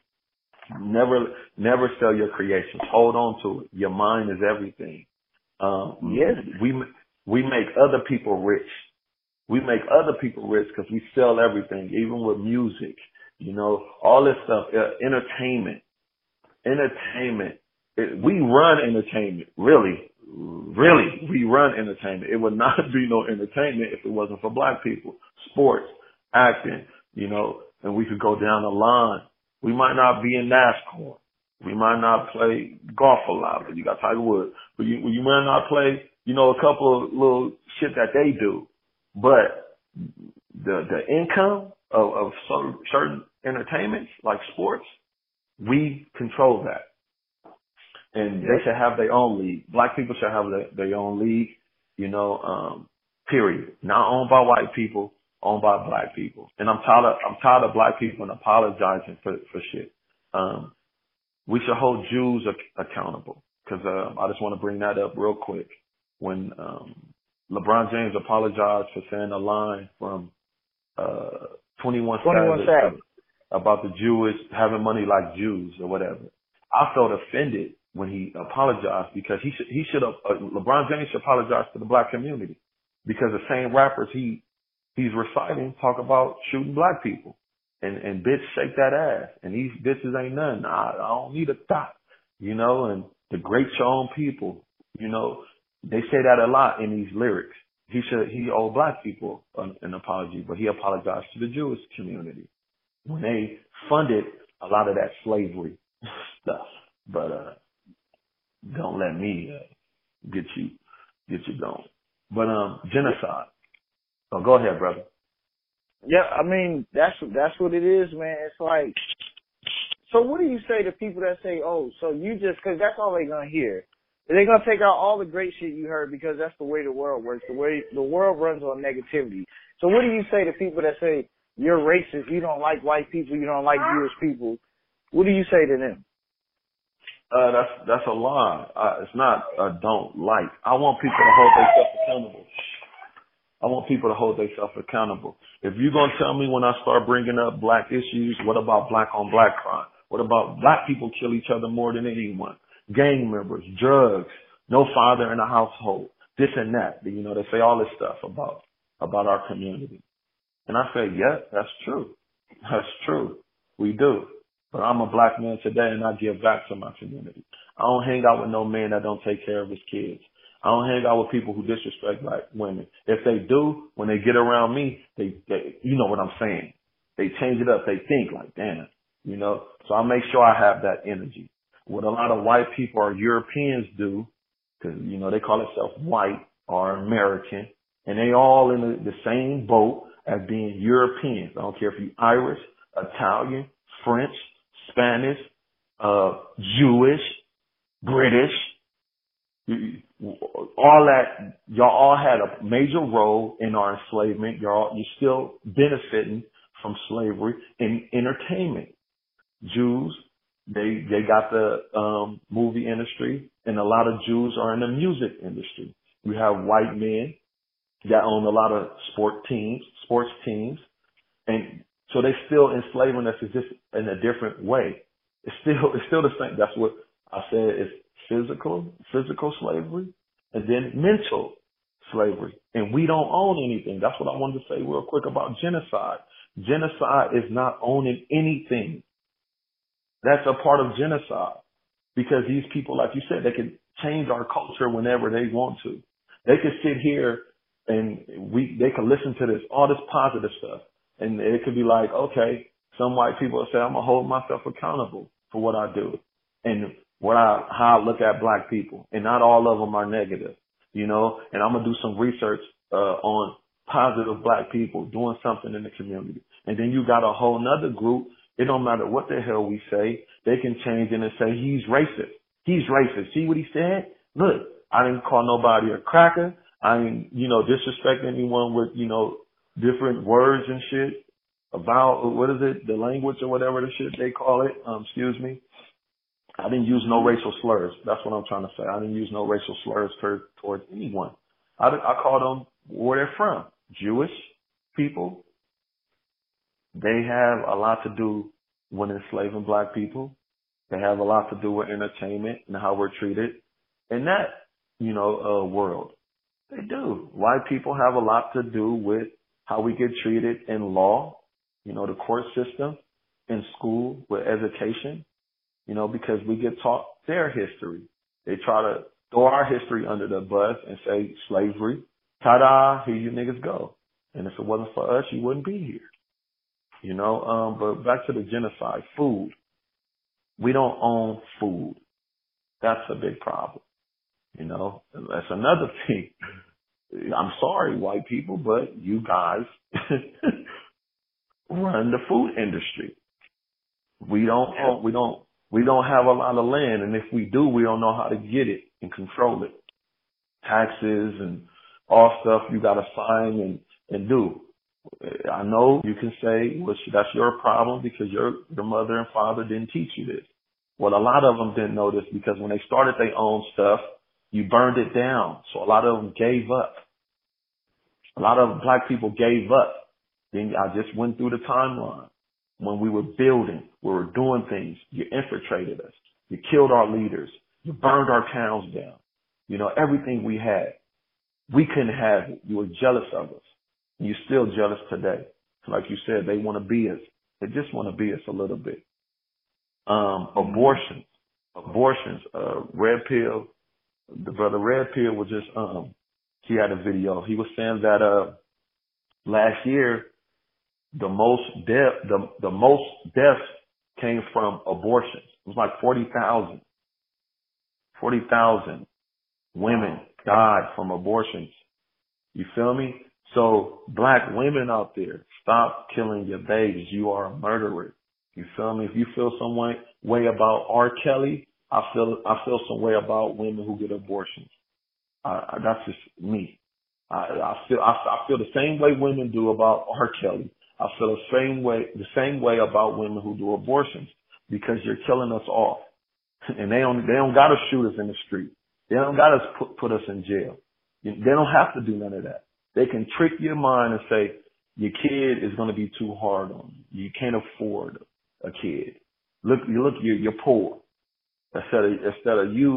[SPEAKER 3] never sell your creations. Hold on to it. Your mind is everything.
[SPEAKER 2] Yes.
[SPEAKER 3] We make other people rich. We make other people rich because we sell everything, even with music, you know, all this stuff, entertainment. We run entertainment, really, we run entertainment. It would not be no entertainment if it wasn't for black people. Sports, acting, you know, and we could go down the line. We might not be in NASCAR. We might not play golf a lot, but you got Tiger Woods. But you might not play, you know, a couple of little shit that they do. But the income of certain entertainments, like sports, we control that. And they should have their own league. Black people should have their own league, you know, period. Not owned by white people, owned by black people. And I'm tired of black people and apologizing for shit. We should hold Jews accountable. Cause, I just want to bring that up real quick. When, LeBron James apologized for saying a line from, 21 Savage about the Jewish having money like Jews or whatever. I felt offended when he apologized because he should have, LeBron James should apologize to the black community because the same rappers he's reciting talk about shooting black people and bitch shake that ass and these bitches ain't nothing. I don't need a thought, you know, and the great your own people, you know, they say that a lot in these lyrics. He owed black people an apology, but he apologized to the Jewish community when they funded a lot of that slavery stuff. But, don't let me, get you going. But, genocide. Oh, go ahead, brother.
[SPEAKER 2] Yeah, I mean, that's what it is, man. It's like, so what do you say to people that say, oh, so you just, cause that's all they're gonna hear. They're gonna take out all the great shit you heard because that's the way the world works. The way the world runs on negativity. So what do you say to people that say, you're racist, you don't like white people, you don't like Jewish people? What do you say to them?
[SPEAKER 3] That's a lie. It's not don't like. I want people to hold themselves accountable. If you're going to tell me when I start bringing up black issues, what about black on black crime? What about black people kill each other more than anyone? Gang members, drugs, no father in the household, this and that. You know, they say all this stuff about about our community. And I say, yeah, that's true. That's true. We do. But I'm a black man today and I give back to my community. I don't hang out with no man that don't take care of his kids. I don't hang out with people who disrespect black women. If they do, when they get around me, they you know what I'm saying. They change it up. They think like, damn, you know. So I make sure I have that energy. What a lot of white people or Europeans do, because, you know, they call themselves white or American, and they all in the same boat as being Europeans. I don't care if you're Irish, Italian, French, Spanish, Jewish, British, all that. Y'all all had a major role in our enslavement. You're still benefiting from slavery in entertainment. Jews, they got the movie industry, and a lot of Jews are in the music industry. You have white men that own a lot of sports teams, and so they still enslaving us, just in a different way. It's still the same. That's what I said. It's physical slavery, and then mental slavery. And we don't own anything. That's what I wanted to say real quick about genocide. Genocide is not owning anything. That's a part of genocide, because these people, like you said, they can change our culture whenever they want to. They can sit here and they can listen to this, all this positive stuff. And it could be like, okay, some white people say, I'm going to hold myself accountable for what I do and how I look at black people. And not all of them are negative, you know, and I'm going to do some research on positive black people doing something in the community. And then you got a whole nother group. It don't matter what the hell we say. They can change it and say, he's racist. He's racist. See what he said? Look, I didn't call nobody a cracker. I didn't, you know, disrespect anyone with, you know, different words and shit about, what is it, the language or whatever the shit they call it. Excuse me. I didn't use no racial slurs. That's what I'm trying to say. I didn't use no racial slurs towards anyone. I called them where they're from. Jewish people. They have a lot to do with enslaving black people. They have a lot to do with entertainment and how we're treated in that, you know, world. They do. White people have a lot to do with how we get treated in law, you know, the court system, in school, with education, you know, because we get taught their history. They try to throw our history under the bus and say slavery, ta-da, here you niggas go. And if it wasn't for us, you wouldn't be here. You know, but back to the genocide, food. We don't own food. That's a big problem. You know, that's another thing. I'm sorry, white people, but you guys run the food industry. We don't have a lot of land, and if we do, we don't know how to get it and control it. Taxes and all stuff you got to sign and do. I know you can say, well, that's your problem because your mother and father didn't teach you this. Well, a lot of them didn't know this because when they started their own stuff, you burned it down. So a lot of them gave up. A lot of black people gave up. Then I just went through the timeline. When we were building, we were doing things, you infiltrated us. You killed our leaders. You burned our towns down. You know, everything we had. We couldn't have it. You were jealous of us. You're still jealous today. Like you said, they want to be us. They just want to be us a little bit. Abortions. Red Pill. The brother Red Pill was just, he had a video. He was saying that, last year, the most deaths came from abortions. It was like 40,000. 40,000 women died from abortions. You feel me? So black women out there, stop killing your babies. You are a murderer. You feel me? If you feel some way about R. Kelly, I feel some way about women who get abortions. That's just me. I feel the same way women do about R. Kelly. I feel the same way about women who do abortions, because you're killing us off. And they don't got to shoot us in the street. They don't got to put us in jail. They don't have to do none of that. They can trick your mind and say, your kid is going to be too hard on you. You can't afford a kid. You're poor. Instead of you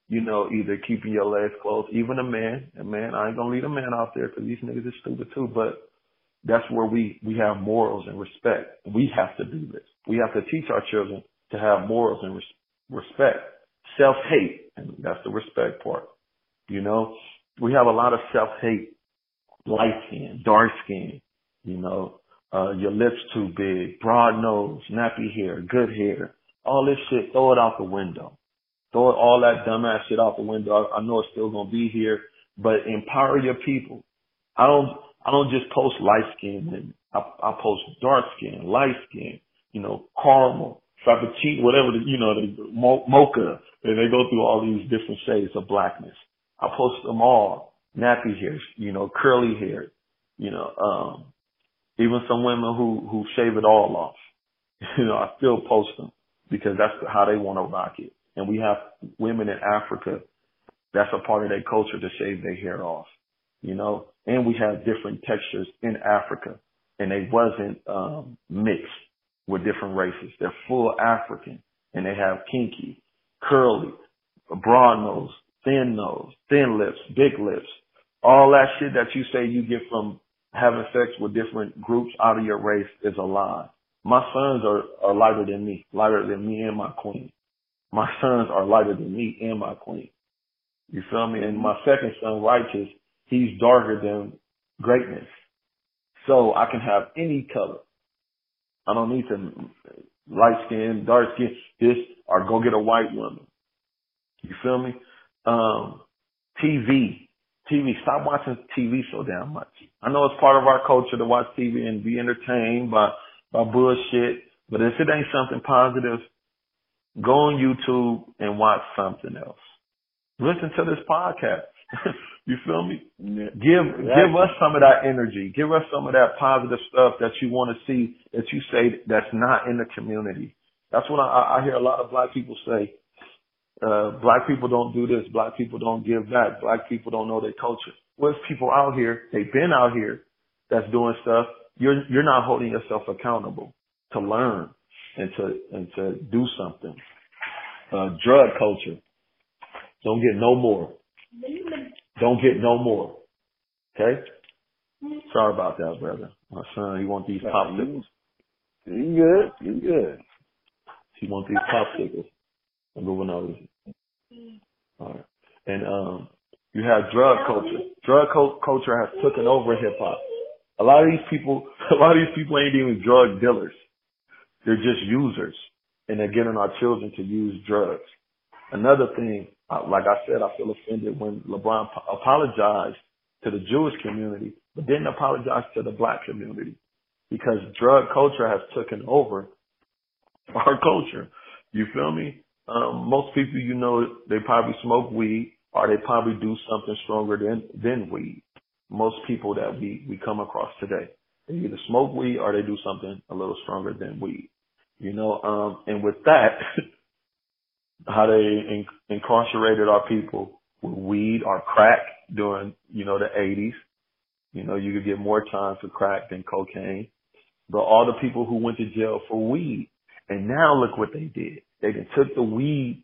[SPEAKER 3] you know, either keeping your legs closed, even a man, I ain't gonna leave a man out there because these niggas is stupid too, but that's where we have morals and respect. We have to do this. We have to teach our children to have morals and respect. Self-hate, and that's the respect part. You know, we have a lot of self-hate, light skin, dark skin, you know, your lips too big, broad nose, nappy hair, good hair, all this shit, throw it out the window. Throw all that dumbass shit out the window. I know it's still gonna be here, but empower your people. I don't just post light skin women. I post dark skin, light skin, you know, caramel, frappuccino, whatever the mocha. And they go through all these different shades of blackness. I post them all. Nappy hair, you know, curly hair, you know, even some women who shave it all off. You know, I still post them because that's how they want to rock it. And we have women in Africa, that's a part of their culture to shave their hair off, you know, and we have different textures in Africa, and they wasn't mixed with different races. They're full African, and they have kinky, curly, broad nose, thin lips, big lips. All that shit that you say you get from having sex with different groups out of your race is a lie. My sons are lighter than me and my queen. My sons are lighter than me and my queen. You feel me? And my second son, Righteous, he's darker than greatness. So I can have any color. I don't need to light skin, dark skin, or go get a white woman. You feel me? TV, stop watching TV so damn much. I know it's part of our culture to watch TV and be entertained by bullshit, but if it ain't something positive, go on YouTube and watch something else. Listen to this podcast. You feel me?
[SPEAKER 2] Yeah.
[SPEAKER 3] Give us some of that energy. Give us some of that positive stuff that you want to see, that you say that's not in the community. That's what I hear a lot of black people say. Black people don't do this. Black people don't give back. Black people don't know their culture. Well, there's people out here, they've been out here that's doing stuff. You're not holding yourself accountable to learn and to do something. Drug culture. Don't get no more. Don't get no more. Okay? Sorry about that, brother. My son, he wants these popsicles.
[SPEAKER 2] You good.
[SPEAKER 3] He wants these popsicles. I'm moving over. All right. And you have drug culture. Drug culture has taken over hip hop. A lot of these people ain't even drug dealers. They're just users, and they're getting our children to use drugs. Another thing, like I said, I feel offended when LeBron apologized to the Jewish community, but didn't apologize to the black community, because drug culture has taken over our culture. You feel me? Most people, you know, they probably smoke weed, or they probably do something stronger than weed. Most people that we come across today, they either smoke weed or they do something a little stronger than weed. You know, and with that, how they incarcerated our people with weed or crack during, you know, the 80s. You know, you could get more time for crack than cocaine. But all the people who went to jail for weed, and now look what they did. They took the weed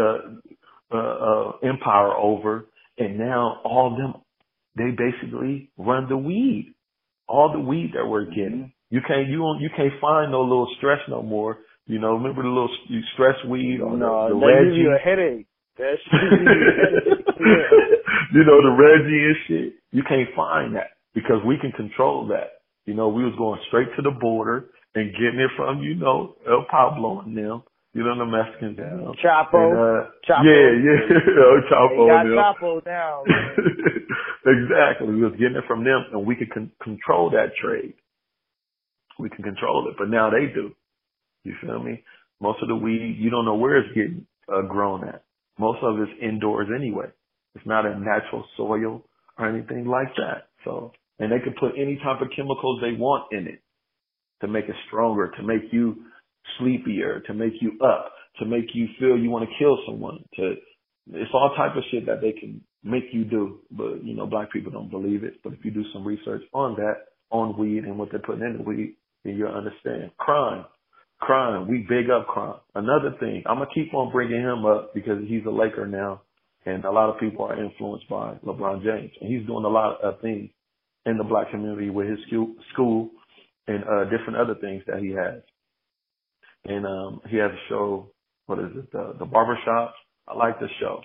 [SPEAKER 3] empire over, and now all of them, they basically run the weed. All the weed that we're getting. You can't find no little stress no more. You know, remember the little stress weed or the
[SPEAKER 2] Reggie? Give you a headache. That shit give you a headache. Yeah.
[SPEAKER 3] You know, the Reggie and shit. You can't find that because we can control that. You know, we was going straight to the border and getting it from, you know, El Pablo and them. You know, the Mexicans down.
[SPEAKER 2] Chapo. Chapo.
[SPEAKER 3] Yeah. Chapo.
[SPEAKER 2] They got Chapo down.
[SPEAKER 3] Exactly. We was getting it from them, and we could control that trade. We can control it, but now they do. You feel me? Most of the weed, you don't know where it's getting grown at. Most of it's indoors anyway. It's not in natural soil or anything like that. So, and they can put any type of chemicals they want in it to make it stronger, to make you sleepier, to make you up, to make you feel you want to kill someone. It's all type of shit that they can make you do. But, you know, black people don't believe it. But if you do some research on that, on weed and what they're putting in the weed, then you'll understand. Crime. We big up crime. Another thing, I'm going to keep on bringing him up because he's a Laker now. And a lot of people are influenced by LeBron James. And he's doing a lot of things in the black community with his school and different other things that he has. And he has a show, what is it, the Barbershop? I like the show.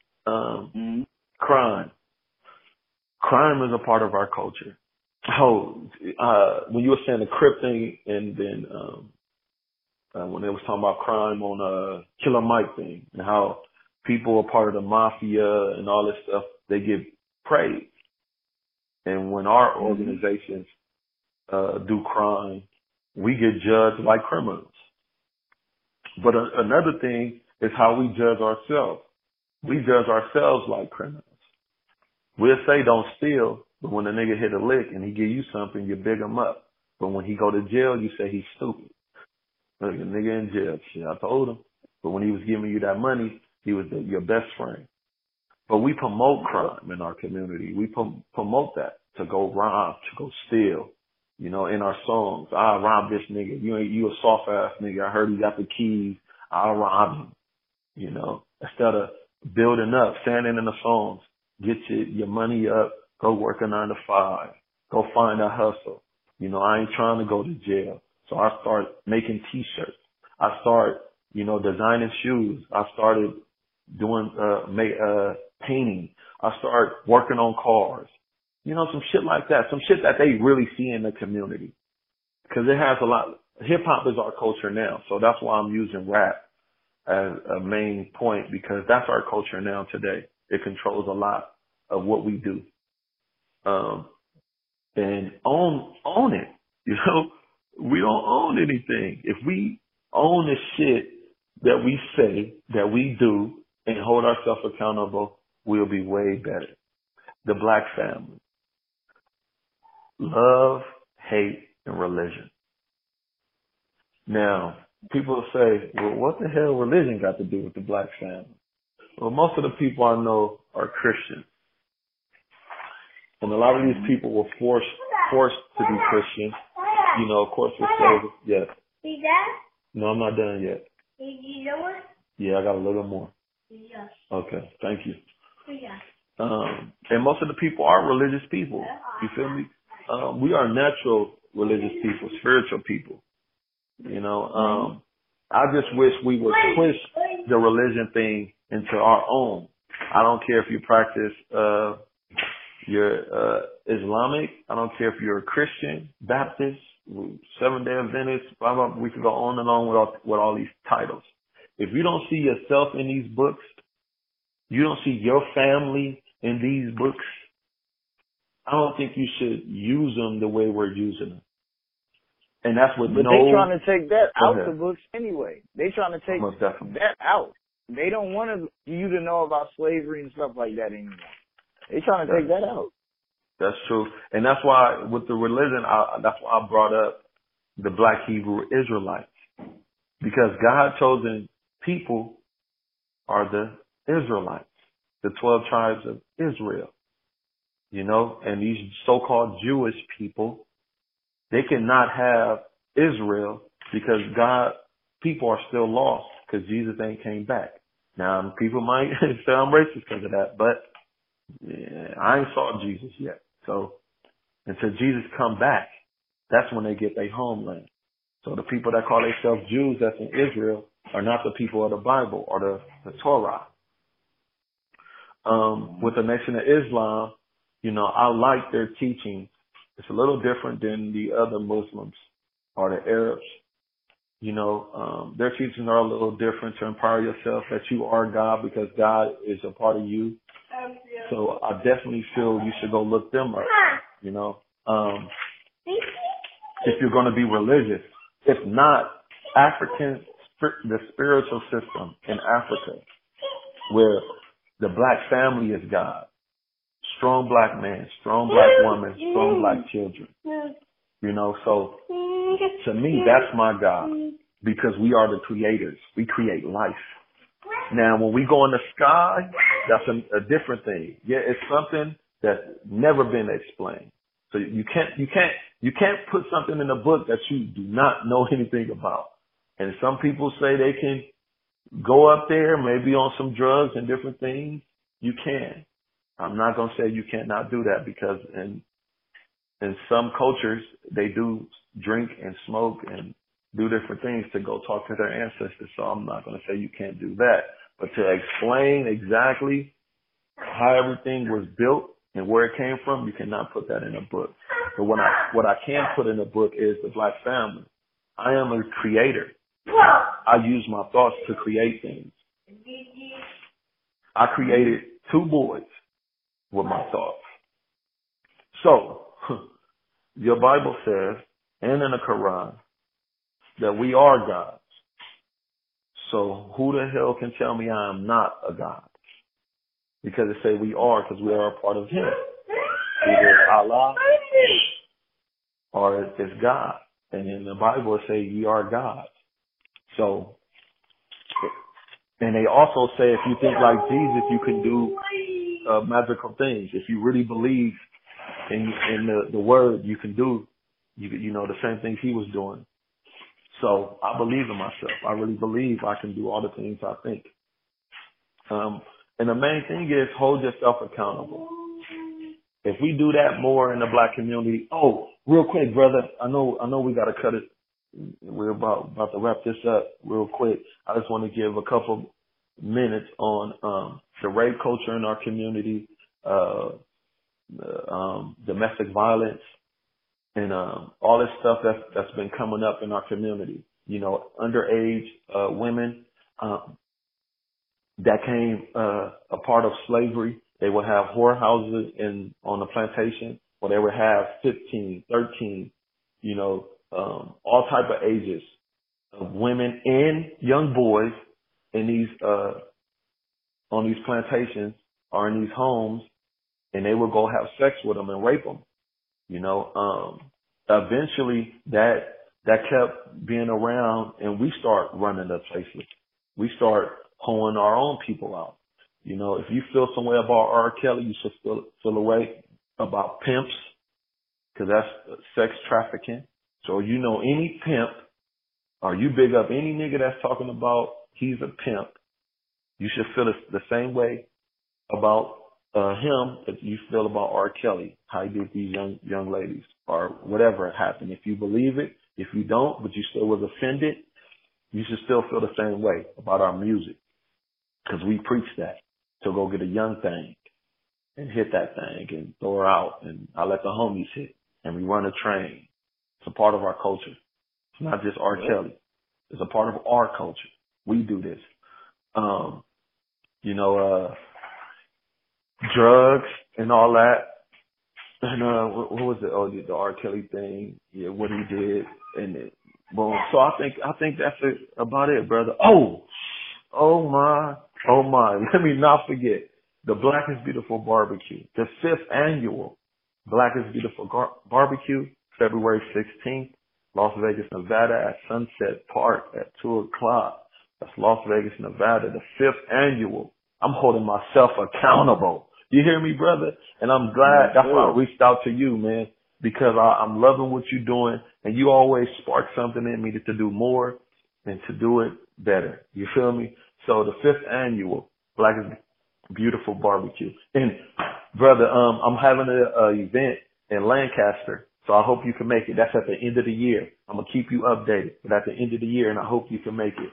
[SPEAKER 3] Crime. Crime is a part of our culture. When you were saying the Crip thing, and then when they was talking about crime on Killer Mike thing, and how people are part of the mafia and all this stuff, they get praised. And when our organizations do crime, we get judged like criminals. But another thing is how we judge ourselves. We judge ourselves like criminals. We'll say don't steal, but when the nigga hit a lick and he give you something, you big him up. But when he go to jail, you say he's stupid. Look, the nigga in jail. Shit, I told him. But when he was giving you that money, he was your best friend. But we promote crime in our community. We promote that, to go rob, to go steal. You know, in our songs, I'll rob this nigga. You a soft ass nigga. I heard he got the keys. I'll rob him. You know, instead of building up, saying it in the songs, get your money up, go work a 9 to 5, go find a hustle. You know, I ain't trying to go to jail. So I start making t-shirts. I start, designing shoes. I started doing, painting. I start working on cars. Some shit like that. Some shit that they really see in the community. Cause it has a lot. Hip hop is our culture now. So that's why I'm using rap as a main point, because that's our culture now today. It controls a lot of what we do. And own it. We don't own anything. If we own the shit that we say, that we do, and hold ourselves accountable, we'll be way better. The black family. Love, hate, and religion. Now, people say, well, what the hell religion got to do with the black family? Well, most of the people I know are Christian. And a lot of these people were forced to be Christian. Of course, with slavery. Yes.
[SPEAKER 1] You done?
[SPEAKER 3] No, I'm not done yet.
[SPEAKER 1] You know what?
[SPEAKER 3] Yeah, I got a little more.
[SPEAKER 1] Yes.
[SPEAKER 3] Okay, thank you.
[SPEAKER 1] Yes.
[SPEAKER 3] And most of the people are religious people. You feel me? We are natural religious people, spiritual people. I just wish we would push the religion thing into our own. I don't care if you practice you're Islamic. I don't care if you're a Christian, Baptist, Seventh-day Adventist, blah, blah. We can go on and on with all these titles. If you don't see yourself in these books, you don't see your family in these books, I don't think you should use them the way we're using them. And that's what
[SPEAKER 2] But they trying to take that out the books anyway. They trying to take that out. They don't want you to know about slavery and stuff like that anymore. They trying to take that out.
[SPEAKER 3] That's true. And that's why with the religion, that's why I brought up the Black Hebrew Israelites. Because God chosen people are the Israelites, the 12 tribes of Israel. And these so-called Jewish people, they cannot have Israel because people are still lost because Jesus ain't came back. Now, people might say I'm racist because of that, but I ain't saw Jesus yet. So until Jesus come back, that's when they get their homeland. So the people that call themselves Jews that's in Israel are not the people of the Bible or the Torah. With the Nation of Islam, I like their teaching. It's a little different than the other Muslims or the Arabs. Their teachings are a little different to empower yourself that you are God because God is a part of you. So I definitely feel you should go look them up, if you're going to be religious. If not, the spiritual system in Africa, where the black family is God. Strong black man, strong black woman, strong black children. So to me, that's my God because we are the creators. We create life. Now, when we go in the sky, that's a different thing. Yeah, it's something that's never been explained. So you can't put something in a book that you do not know anything about. And some people say they can go up there, maybe on some drugs and different things, You can. I'm not going to say you cannot do that, because in some cultures, they do drink and smoke and do different things to go talk to their ancestors. So I'm not going to say you can't do that. But to explain exactly how everything was built and where it came from, you cannot put that in a book. But what I can put in a book is the Black family. I am a creator. I use my thoughts to create things. I created 2 boys with my thoughts. So, your Bible says, and in the Quran, that we are gods. So who the hell can tell me I am not a god? Because it say we are, because we are a part of Him. Either Allah or it's God. And in the Bible it say we are gods. So, and they also say if you think like Jesus, you can do magical things. If you really believe in the word, you can do, you know, the same things He was doing. So I believe in myself. I really believe I can do all the things I think. And the main thing is hold yourself accountable. If we do that more in the Black community, real quick, brother, I know we got to cut it. We're about to wrap this up real quick. I just want to give a couple minutes on the rape culture in our community, domestic violence, and all this stuff that's been coming up in our community. You know, underage women that came a part of slavery. They would have whorehouses on the plantation, where they would have 15, 13, you know, all type of ages of women and young boys in these on these plantations or in these homes, and they would go have sex with them and rape them. You know, eventually that kept being around, and we start running the places. We start hoeing our own people out. You know, if you feel some way about R. Kelly, you should feel a way about pimps, because that's sex trafficking. So you know any pimp, or you big up any nigga that's talking about he's a pimp, you should feel the same way about him that you feel about R. Kelly, how he did these young ladies, or whatever happened. If you believe it, if you don't, but you still was offended, you should still feel the same way about our music, because we preach that. So go get a young thing and hit that thing and throw her out, and I let the homies hit, and we run a train. It's a part of our culture. It's not just R. Kelly. It's a part of our culture. We do this. You know, drugs and all that. And what was it? Oh, the R. Kelly thing. Yeah, what he did, and it, boom. So I think that's about it, brother. Oh my. Let me not forget the Black is Beautiful barbecue, the 5th annual Black is Beautiful barbecue, February 16th, Las Vegas, Nevada, at Sunset Park at 2:00. That's Las Vegas, Nevada, the 5th annual. I'm holding myself accountable. You hear me, brother? And I'm glad that's why I reached out to you, man, because I'm loving what you're doing, and you always spark something in me to do more and to do it better. You feel me? So the 5th annual Black is Beautiful barbecue. And brother, I'm having an event in Lancaster, so I hope you can make it. That's at the end of the year. I'm going to keep you updated, but at the end of the year, and I hope you can make it.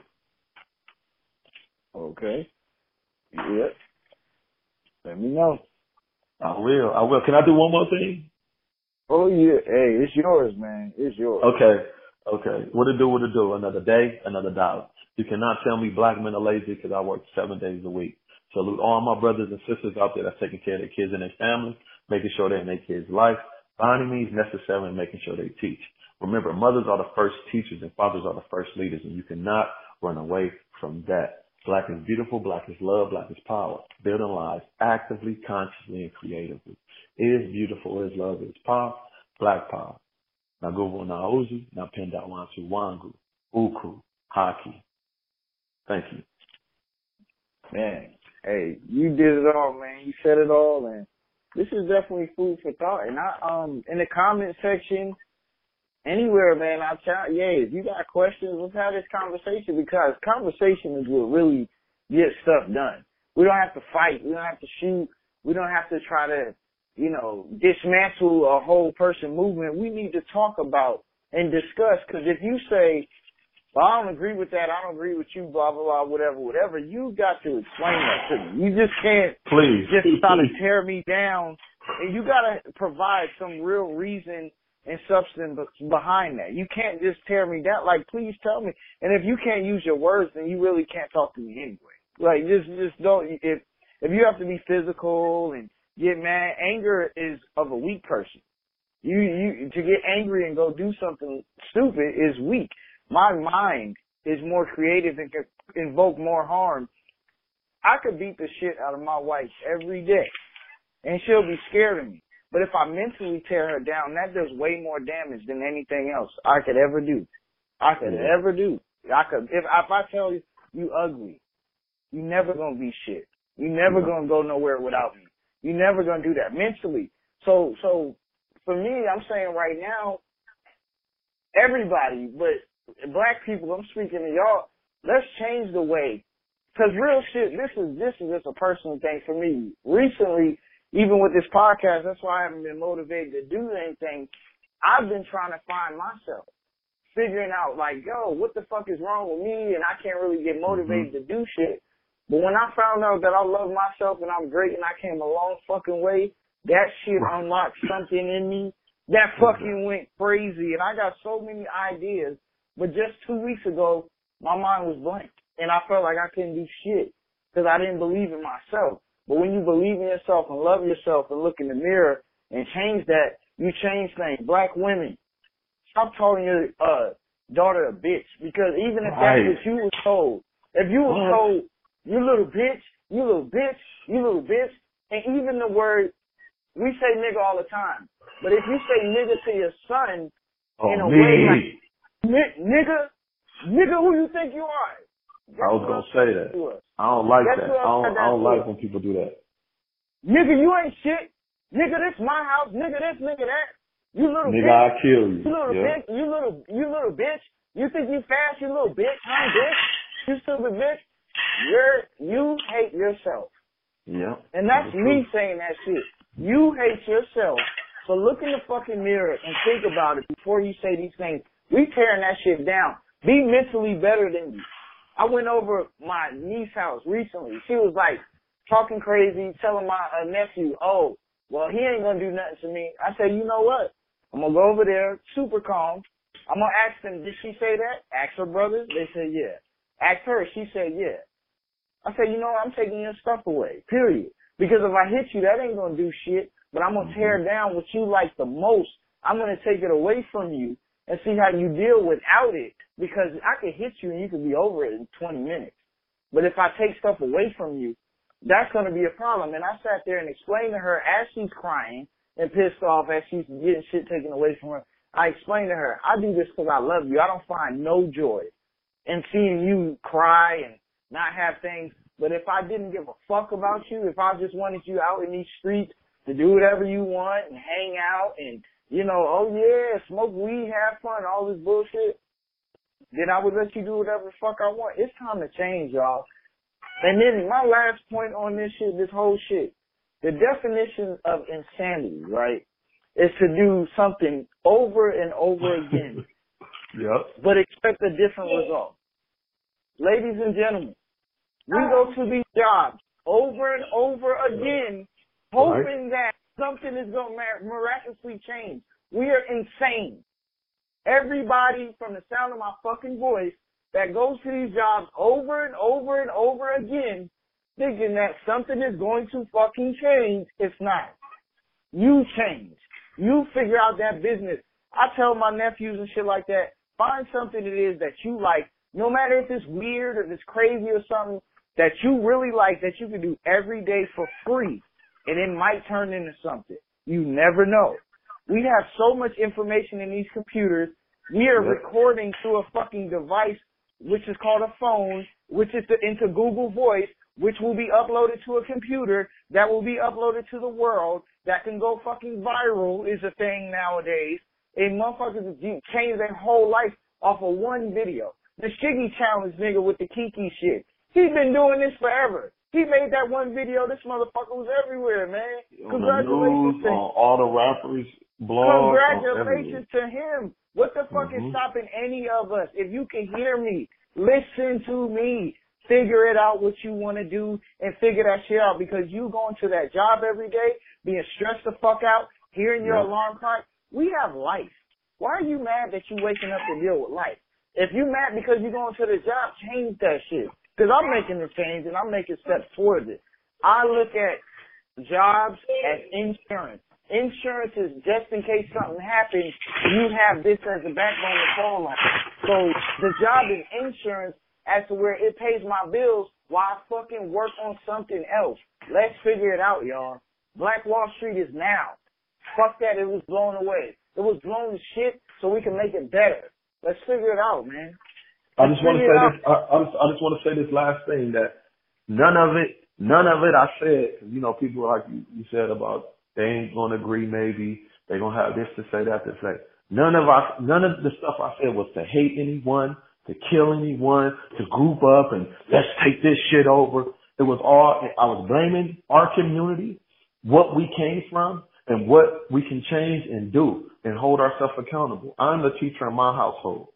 [SPEAKER 2] Okay. Yep. Let me know.
[SPEAKER 3] I will. Can I do one more thing?
[SPEAKER 2] Oh, yeah. Hey, it's yours, man. It's yours.
[SPEAKER 3] Okay. What to do? Another day, another dollar. You cannot tell me black men are lazy, because I work 7 days a week. Salute all my brothers and sisters out there that's taking care of their kids and their families, making sure they're in their kids' life, by any means necessary, and making sure they teach. Remember, mothers are the first teachers and fathers are the first leaders, and you cannot run away from that. Black is beautiful, black is love, black is power. Building lives actively, consciously, and creatively. Is beautiful, is love, is power, black power. Now go on Naozi, now Penda Wansu Wangu, Uku, Haki. Thank you.
[SPEAKER 2] Man, hey, you did it all, man. You said it all, and this is definitely food for thought. And I in the comment section, anywhere, man, if you got questions, let's have this conversation, because conversation is what really gets stuff done. We don't have to fight. We don't have to shoot. We don't have to try to, dismantle a whole person movement. We need to talk about and discuss, because if you say, well, I don't agree with that, I don't agree with you, blah, blah, blah, whatever, you got to explain that to me. You just can't just try to tear me down, and you got to provide some real reason and substance behind that. You can't just tear me down. Like, please tell me. And if you can't use your words, then you really can't talk to me anyway. Like, just don't, if you have to be physical and get mad, anger is of a weak person. You to get angry and go do something stupid is weak. My mind is more creative and can invoke more harm. I could beat the shit out of my wife every day, and she'll be scared of me. But if I mentally tear her down, that does way more damage than anything else I could ever do. If I tell you, you ugly, you never gonna be shit. You never gonna go nowhere without me. You never gonna do that mentally. So for me, I'm saying right now, everybody, but black people, I'm speaking to y'all, let's change the way. Cause real shit, this is just a personal thing for me. Recently, even with this podcast, that's why I haven't been motivated to do anything. I've been trying to find myself, figuring out like, yo, what the fuck is wrong with me? And I can't really get motivated to do shit. But when I found out that I love myself and I'm great and I came a long fucking way, that shit unlocked something in me that fucking went crazy. And I got so many ideas. But just 2 weeks ago, my mind was blank. And I felt like I couldn't do shit because I didn't believe in myself. But when you believe in yourself and love yourself and look in the mirror and change that, you change things. Black women, stop calling your daughter a bitch, because even if that's what you was told, if you was told, you little bitch, you little bitch, you little bitch, and even the word, we say nigga all the time, but if you say nigga to your son in a way like, nigga, who you think you are?
[SPEAKER 3] I was going to say that. I don't like that. I don't like when people do that.
[SPEAKER 2] Nigga, you ain't shit. Nigga, this my house. Nigga, this, nigga, that. You little
[SPEAKER 3] nigga,
[SPEAKER 2] bitch.
[SPEAKER 3] I'll kill you.
[SPEAKER 2] You little bitch. You little bitch. You think you fast, you little bitch. I'm bitch. You stupid bitch. You hate yourself.
[SPEAKER 3] Yeah.
[SPEAKER 2] And that's me saying that shit. You hate yourself. So look in the fucking mirror and think about it before you say these things. We tearing that shit down. Be mentally better than you. I went over my niece's house recently. She was like talking crazy, telling my nephew, oh, well, he ain't going to do nothing to me. I said, you know what? I'm going to go over there, super calm. I'm going to ask them, did she say that? Ask her brothers. They said, yeah. Ask her. She said, yeah. I said, you know what? I'm taking your stuff away, period. Because if I hit you, that ain't going to do shit. But I'm going to tear down what you like the most. I'm going to take it away from you and see how you deal without it. Because I could hit you and you could be over it in 20 minutes. But if I take stuff away from you, that's going to be a problem. And I sat there and explained to her as she's crying and pissed off as she's getting shit taken away from her. I explained to her, I do this because I love you. I don't find no joy in seeing you cry and not have things. But if I didn't give a fuck about you, if I just wanted you out in these streets to do whatever you want and hang out and, oh yeah, smoke weed, have fun, all this bullshit, then I would let you do whatever the fuck I want. It's time to change, y'all. And then my last point on this shit, this whole shit, the definition of insanity, right, is to do something over and over again.
[SPEAKER 3] Yep.
[SPEAKER 2] But expect a different result. Ladies and gentlemen, we go to these jobs over and over again, hoping that something is going to miraculously change. We are insane. Everybody from the sound of my fucking voice that goes to these jobs over and over and over again, thinking that something is going to fucking change, it's not. You change. You figure out that business. I tell my nephews and shit like that, find something it is that you like, no matter if it's weird or if it's crazy or something, that you really like, that you can do every day for free, and it might turn into something. You never know. We have so much information in these computers. We are recording through a fucking device, which is called a phone, which is into Google Voice, which will be uploaded to a computer, that will be uploaded to the world, that can go fucking viral is a thing nowadays. And motherfuckers change their whole life off of one video. The Shiggy Challenge nigga with the Kiki shit. He's been doing this forever. He made that one video. This motherfucker was everywhere, man.
[SPEAKER 3] On the news, on all the rappers' blogs.
[SPEAKER 2] Congratulations to him. What the fuck is stopping any of us? If you can hear me, listen to me. Figure it out what you want to do and figure that shit out, because you going to that job every day, being stressed the fuck out, hearing your alarm clock. We have life. Why are you mad that you waking up to deal with life? If you mad because you're going to the job, change that shit. Because I'm making the change and I'm making steps towards it. I look at jobs as insurance. Insurance is just in case something happens, you have this as a backbone to fall on. So the job is insurance as to where it pays my bills while I fucking work on something else. Let's figure it out, y'all. Black Wall Street is now. Fuck that, it was blown away. It was blown to shit so we can make it better. Let's figure it out, man.
[SPEAKER 3] I just want to say this. I just want to say this last thing, that none of it. I said, you know, people like you said about they ain't gonna agree. Maybe they gonna have this to say, that to say. None of the stuff I said was to hate anyone, to kill anyone, to group up and let's take this shit over. It was all, I was blaming our community, what we came from, and what we can change and do and hold ourselves accountable. I'm the teacher in my household.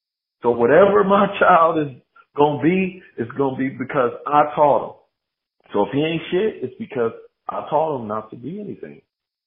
[SPEAKER 3] So whatever my child is going to be, it's going to be because I taught him. So if he ain't shit, it's because I taught him not to be anything.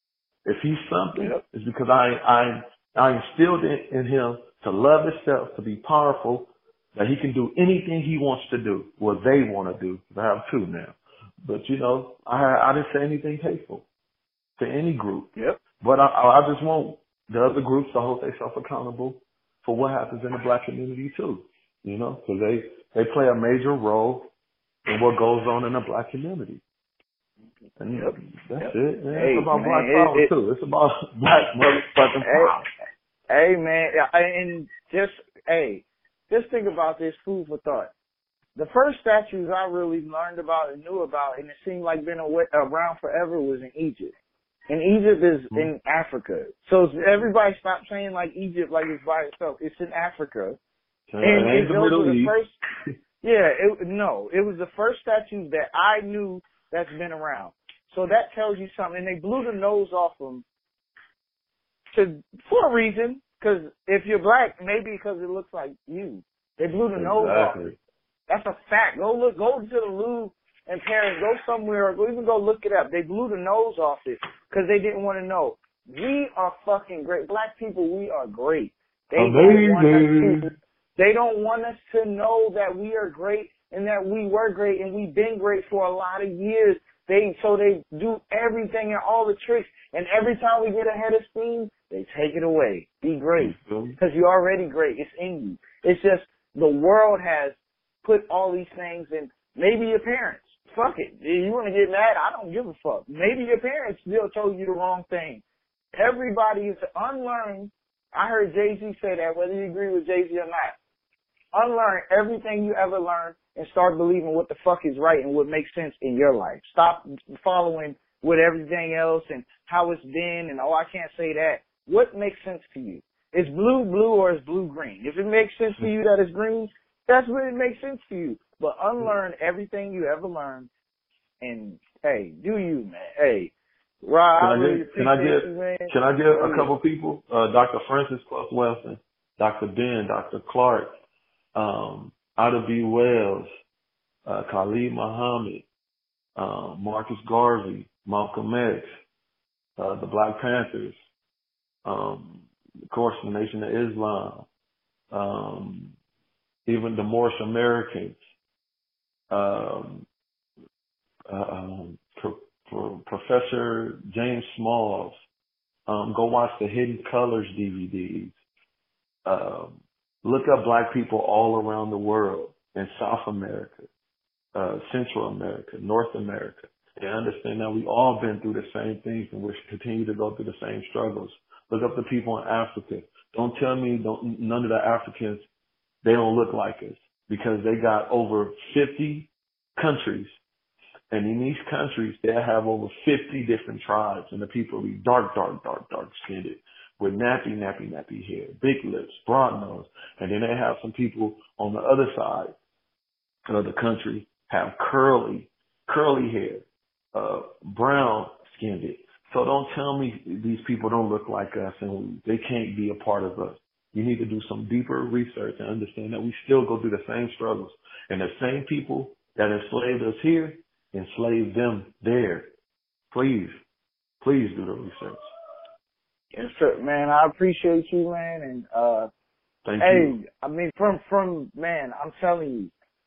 [SPEAKER 3] If he's something, it's because I instilled in him to love himself, to be powerful, that he can do anything he wants to do, what they want to do. I have two now. But, you know, I didn't say anything hateful to any group. But I just want the other groups to hold themselves accountable for what happens in the black community too, you know, because they play a major role in what goes on in the black community. And that's it, man. It's about black power too. It's about black motherfucking power.
[SPEAKER 2] Hey, man, and just think about this, food for thought. The first statues I really learned about and knew about, and it seemed like been around forever, was in Egypt. And Egypt is in Africa. So everybody stop saying like Egypt like it's by itself. It's in Africa. And
[SPEAKER 3] the Middle East.
[SPEAKER 2] It was the first statues that I knew that's been around. So that tells you something. And they blew the nose off them for a reason. Because if you're black, maybe because it looks like you. They blew the nose off it. That's a fact. Go to the Louvre in Paris, go somewhere, or even go look it up. They blew the nose off it because they didn't want to know. We are fucking great. Black people, we are great. They don't want us to know that we are great and that we were great and we've been great for a lot of years. So they do everything and all the tricks, and every time we get ahead of steam, they take it away. Be great. Because you're already great. It's in you. It's just the world has put all these things in. Maybe your parents. Fuck it. You want to get mad? I don't give a fuck. Maybe your parents still told you the wrong thing. Everybody is to unlearn. I heard Jay-Z say that, whether you agree with Jay-Z or not. Unlearn everything you ever learned and start believing what the fuck is right and what makes sense in your life. Stop following with everything else and how it's been and, I can't say that. What makes sense to you? Is blue blue or is blue green? If it makes sense to you that it's green, that's what it makes sense to you. But unlearn everything you ever learned and, hey, do you, man. Hey, Rob,
[SPEAKER 3] can I get a couple people? Dr. Francis Plus Wesson, Dr. Ben, Dr. Clark, Ida B. Wells, Khalid Muhammad, Marcus Garvey, Malcolm X, the Black Panthers, of course, the Nation of Islam, even the Moorish Americans, Professor James Smalls. Go watch the Hidden Colors DVDs. Look up black people all around the world, in South America, Central America, North America. They understand that we all been through the same things and we continue to go through the same struggles. Look up the people in Africa. Don't tell me none of the Africans, they don't look like us, because they got over 50 countries. And in these countries, they have over 50 different tribes, and the people be dark skinned, with nappy hair, big lips, broad nose. And then they have some people on the other side of the country have curly curly hair, brown skinned. So don't tell me these people don't look like us and they can't be a part of us. You need to do some deeper research and understand that we still go through the same struggles. And the same people that enslaved us here enslaved them there. Please do the research.
[SPEAKER 2] Yes, sir, man. I appreciate you, man. And
[SPEAKER 3] Thank you.
[SPEAKER 2] hey, I mean, from man, I'm telling you,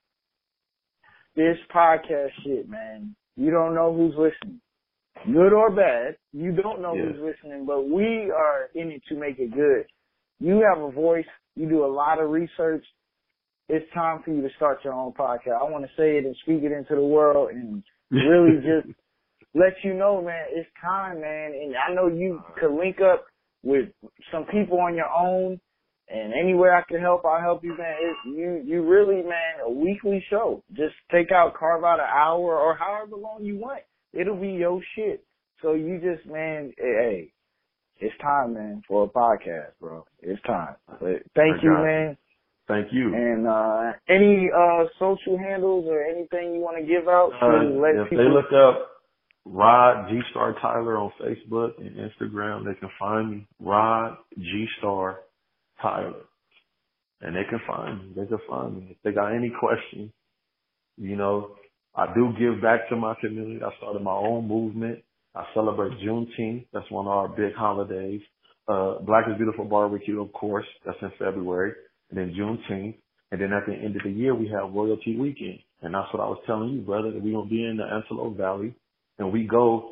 [SPEAKER 2] this podcast shit, man. You don't know who's listening, good or bad. You don't know who's listening, but we are in it to make it good. You have a voice. You do a lot of research. It's time for you to start your own podcast. I want to say it and speak it into the world and really just let you know, man, it's time, man. And I know you could link up with some people on your own, and anywhere I can help, I'll help you, man. You really, man, a weekly show. Just carve out an hour or however long you want. It'll be your shit. So you just, man, hey, it's time, man, for a podcast, bro. It's time. But thank you, man.
[SPEAKER 3] Thank you.
[SPEAKER 2] And any social handles or anything you want to give out?
[SPEAKER 3] If they look up Rod G Star Tyler on Facebook and Instagram, they can find me. Rod G Star Tyler. And they can find me. If they got any questions, you know, I do give back to my community. I started my own movement. I celebrate Juneteenth. That's one of our big holidays. Black is Beautiful Barbecue, of course. That's in February. And then Juneteenth. And then at the end of the year, we have Royalty Weekend. And that's what I was telling you, brother, that we're going to be in the Antelope Valley. And we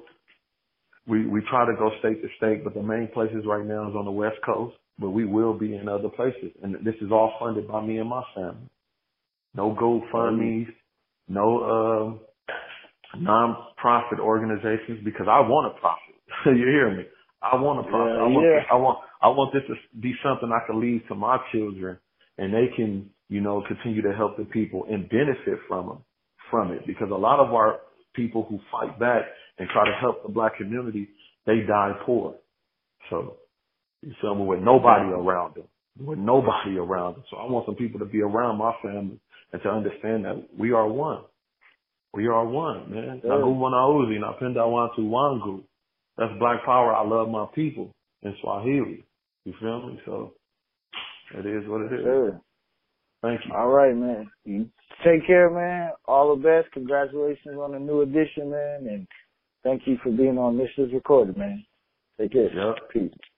[SPEAKER 3] try to go state to state, but the main places right now is on the West Coast. But we will be in other places. And this is all funded by me and my family. No GoFundMe's, no non-profit organizations, because I want a profit. You hear me? I want a profit. I want this to be something I can leave to my children, and they can, you know, continue to help the people and benefit from it. Because a lot of our people who fight back and try to help the Black community, they die poor. So, someone with nobody around them. So I want some people to be around my family and to understand that we are one. We are one, man. Naguwana Uzi, Napenda Wantu Wangu. That's Black power. I love my people in Swahili. You feel me? So it is what it is.
[SPEAKER 2] Sure.
[SPEAKER 3] Thank you.
[SPEAKER 2] All right, man. You take care, man. All the best. Congratulations on the new edition, man. And thank you for being on This Is Recorded, man. Take care.
[SPEAKER 3] Yep.
[SPEAKER 2] Peace.